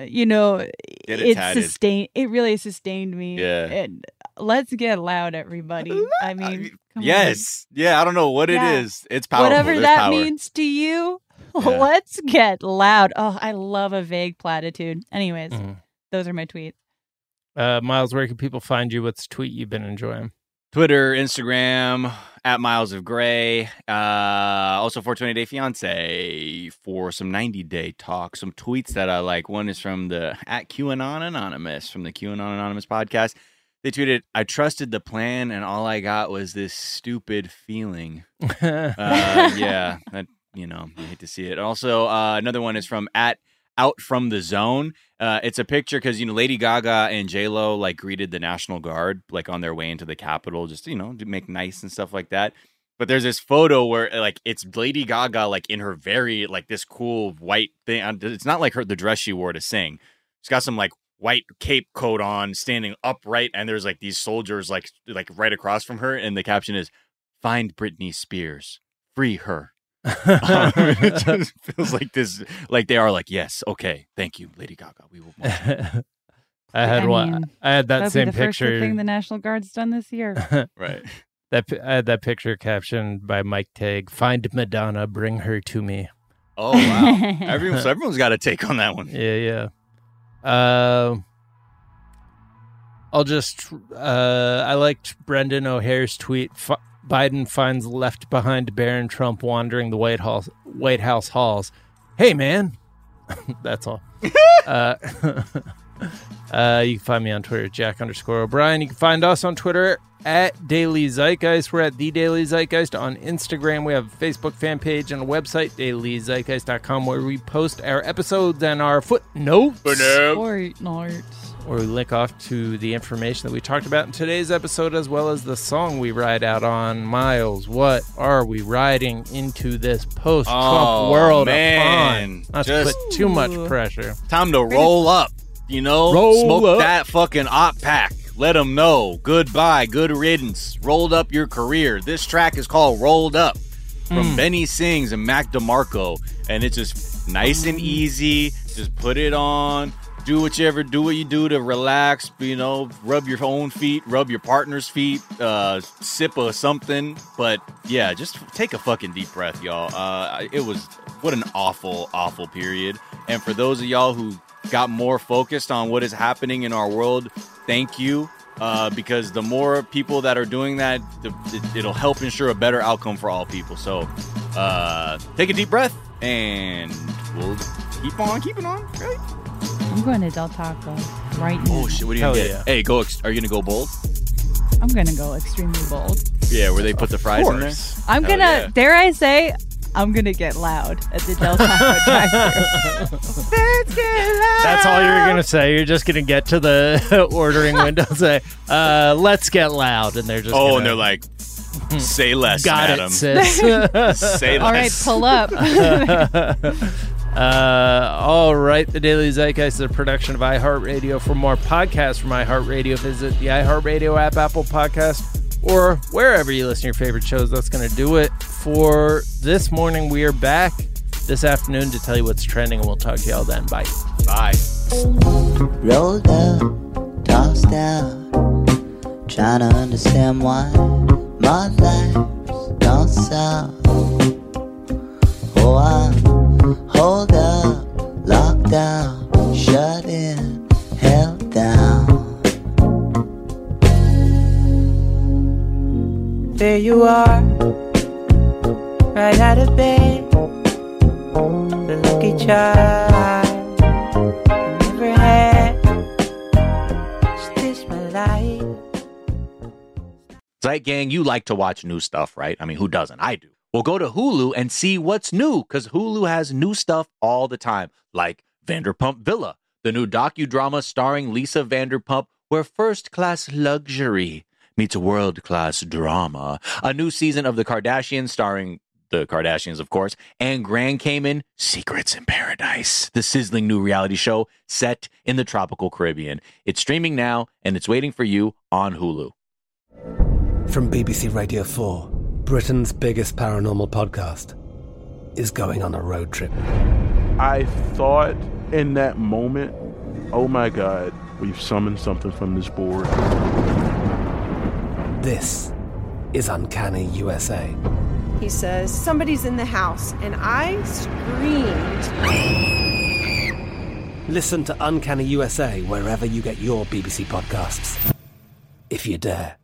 H: it really sustained me.
K: Yeah.
H: And let's get loud, everybody. I mean, come
K: yes.
H: on.
K: Yeah, I don't know what it is. It's powerful.
H: Whatever
K: There's
H: that
K: power.
H: means to you, let's get loud. Oh, I love a vague platitude. Anyways, those are my tweets.
G: Miles, where can people find you? What's a tweet you've been enjoying?
K: Twitter, Instagram, at Miles of Gray. Also 420 Day Fiance for some 90-day talk. Some tweets that I like. One is from the at QAnon Anonymous from the QAnon Anonymous podcast. They tweeted, "I trusted the plan, and all I got was this stupid feeling." Yeah, that, you hate to see it. Also, another one is from @Out from the Zone. It's a picture because Lady Gaga and J-Lo like greeted the National Guard like on their way into the Capitol, just to make nice and stuff like that. But there's this photo where like it's Lady Gaga like in her very like this cool white thing. It's not like the dress she wore to sing. She's got some like white cape coat on, standing upright, and there's like these soldiers like right across from her, and the caption is "Find Britney Spears, free her." It just feels like this, like they are like, yes, okay, thank you, Lady Gaga. We will.
G: I had that same
H: be the
G: picture.
H: First thing the National Guard's done this year.
K: Right.
G: I had that picture captioned by Mike Tague. "Find Madonna, bring her to me."
K: Oh wow! Everyone's got a take on that one.
G: Yeah. I'll just. I liked Brendan O'Hare's tweet. Biden finds left behind Barron Trump wandering the White House halls. Hey, man. That's all. You can find me on Twitter, Jack_O'Brien. You can find us on Twitter @Daily Zeitgeist. We're at The Daily Zeitgeist on Instagram. We have a Facebook fan page and a website, dailyzeitgeist.com, where we post our episodes and our footnotes. Where we link off to the information that we talked about in today's episode, as well as the song we ride out on. Miles, what are we riding into this post-Trump world upon? Not to put too much pressure.
K: Time to roll up, smoke that fucking op pack. Let them know. Goodbye, good riddance. Rolled up your career. This track is called Rolled Up from Benny Sings and Mac DeMarco. And it's just nice and easy. Just put it on. Do what you do to relax, rub your own feet, rub your partner's feet, sip of something. But yeah, just take a fucking deep breath, y'all. What an awful, awful period. And for those of y'all who got more focused on what is happening in our world, thank you. Because the more people that are doing that, it'll help ensure a better outcome for all people. So take a deep breath and we'll keep on keeping on, right?
H: I'm going to Del Taco right now.
K: Oh shit! What are you gonna get? Yeah. Hey, are you gonna go bold?
H: I'm gonna go extremely bold.
K: Yeah, where they put the fries in there.
H: I'm gonna, dare I say, I'm gonna get loud at the Del Taco drive-thru. Let's get loud.
G: That's all you're gonna say. You're just gonna get to the ordering window and say, "Let's get loud," and they're just
K: and they're like, "Say less,
G: got
K: madam."
G: It, sis.
K: Say less.
H: All right, pull up.
G: All right, The Daily Zeitgeist is a production of iHeartRadio. For more podcasts from iHeartRadio, visit the iHeartRadio app, Apple Podcasts, or wherever you listen to your favorite shows. That's going to do it for this morning. We are back this afternoon to tell you what's trending, and we'll talk to y'all then. Bye.
K: Bye.
N: Rolled up, tossed down, trying to understand why my life's gone south. Oh, I'm hold up, locked down, shut in, held down. There you are, right out of bed, the lucky child I never had. Is this my life?
A: Zeit Gang, you like to watch new stuff, right? I mean, who doesn't? I do. Well, go to Hulu and see what's new, because Hulu has new stuff all the time, like Vanderpump Villa, the new docudrama starring Lisa Vanderpump, where first-class luxury meets world-class drama. A new season of The Kardashians starring the Kardashians, of course, and Grand Cayman, Secrets in Paradise, the sizzling new reality show set in the tropical Caribbean. It's streaming now, and it's waiting for you on Hulu.
D: From BBC Radio 4, Britain's biggest paranormal podcast is going on a road trip.
E: I thought in that moment, oh my God, we've summoned something from this board.
D: This is Uncanny USA.
F: He says, somebody's in the house, and I screamed.
D: Listen to Uncanny USA wherever you get your BBC podcasts, if you dare.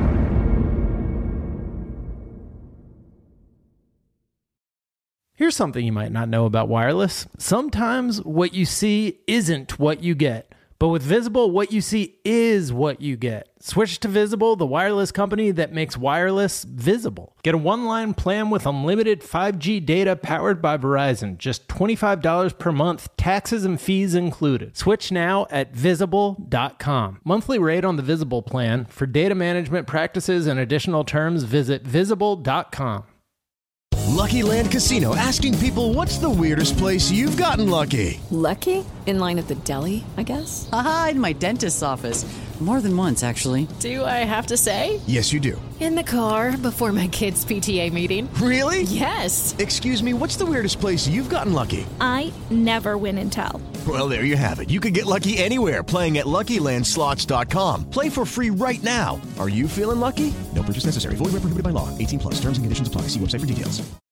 G: Here's something you might not know about wireless. Sometimes what you see isn't what you get. But with Visible, what you see is what you get. Switch to Visible, the wireless company that makes wireless visible. Get a one-line plan with unlimited 5G data powered by Verizon. Just $25 per month, taxes and fees included. Switch now at Visible.com. Monthly rate on the Visible plan. For data management practices and additional terms, visit Visible.com.
O: Lucky Land Casino, asking people, what's the weirdest place you've gotten lucky?
P: Lucky? In line at the deli, I guess?
Q: Aha, in my dentist's office. More than once, actually.
P: Do I have to say?
O: Yes, you do.
P: In the car before my kids' PTA meeting.
O: Really?
P: Yes.
O: Excuse me, what's the weirdest place you've gotten lucky?
R: I never win and tell.
O: Well, there you have it. You can get lucky anywhere, playing at LuckyLandSlots.com. Play for free right now. Are you feeling lucky? No purchase necessary. Void where prohibited by law. 18+. Terms and conditions apply. See website for details.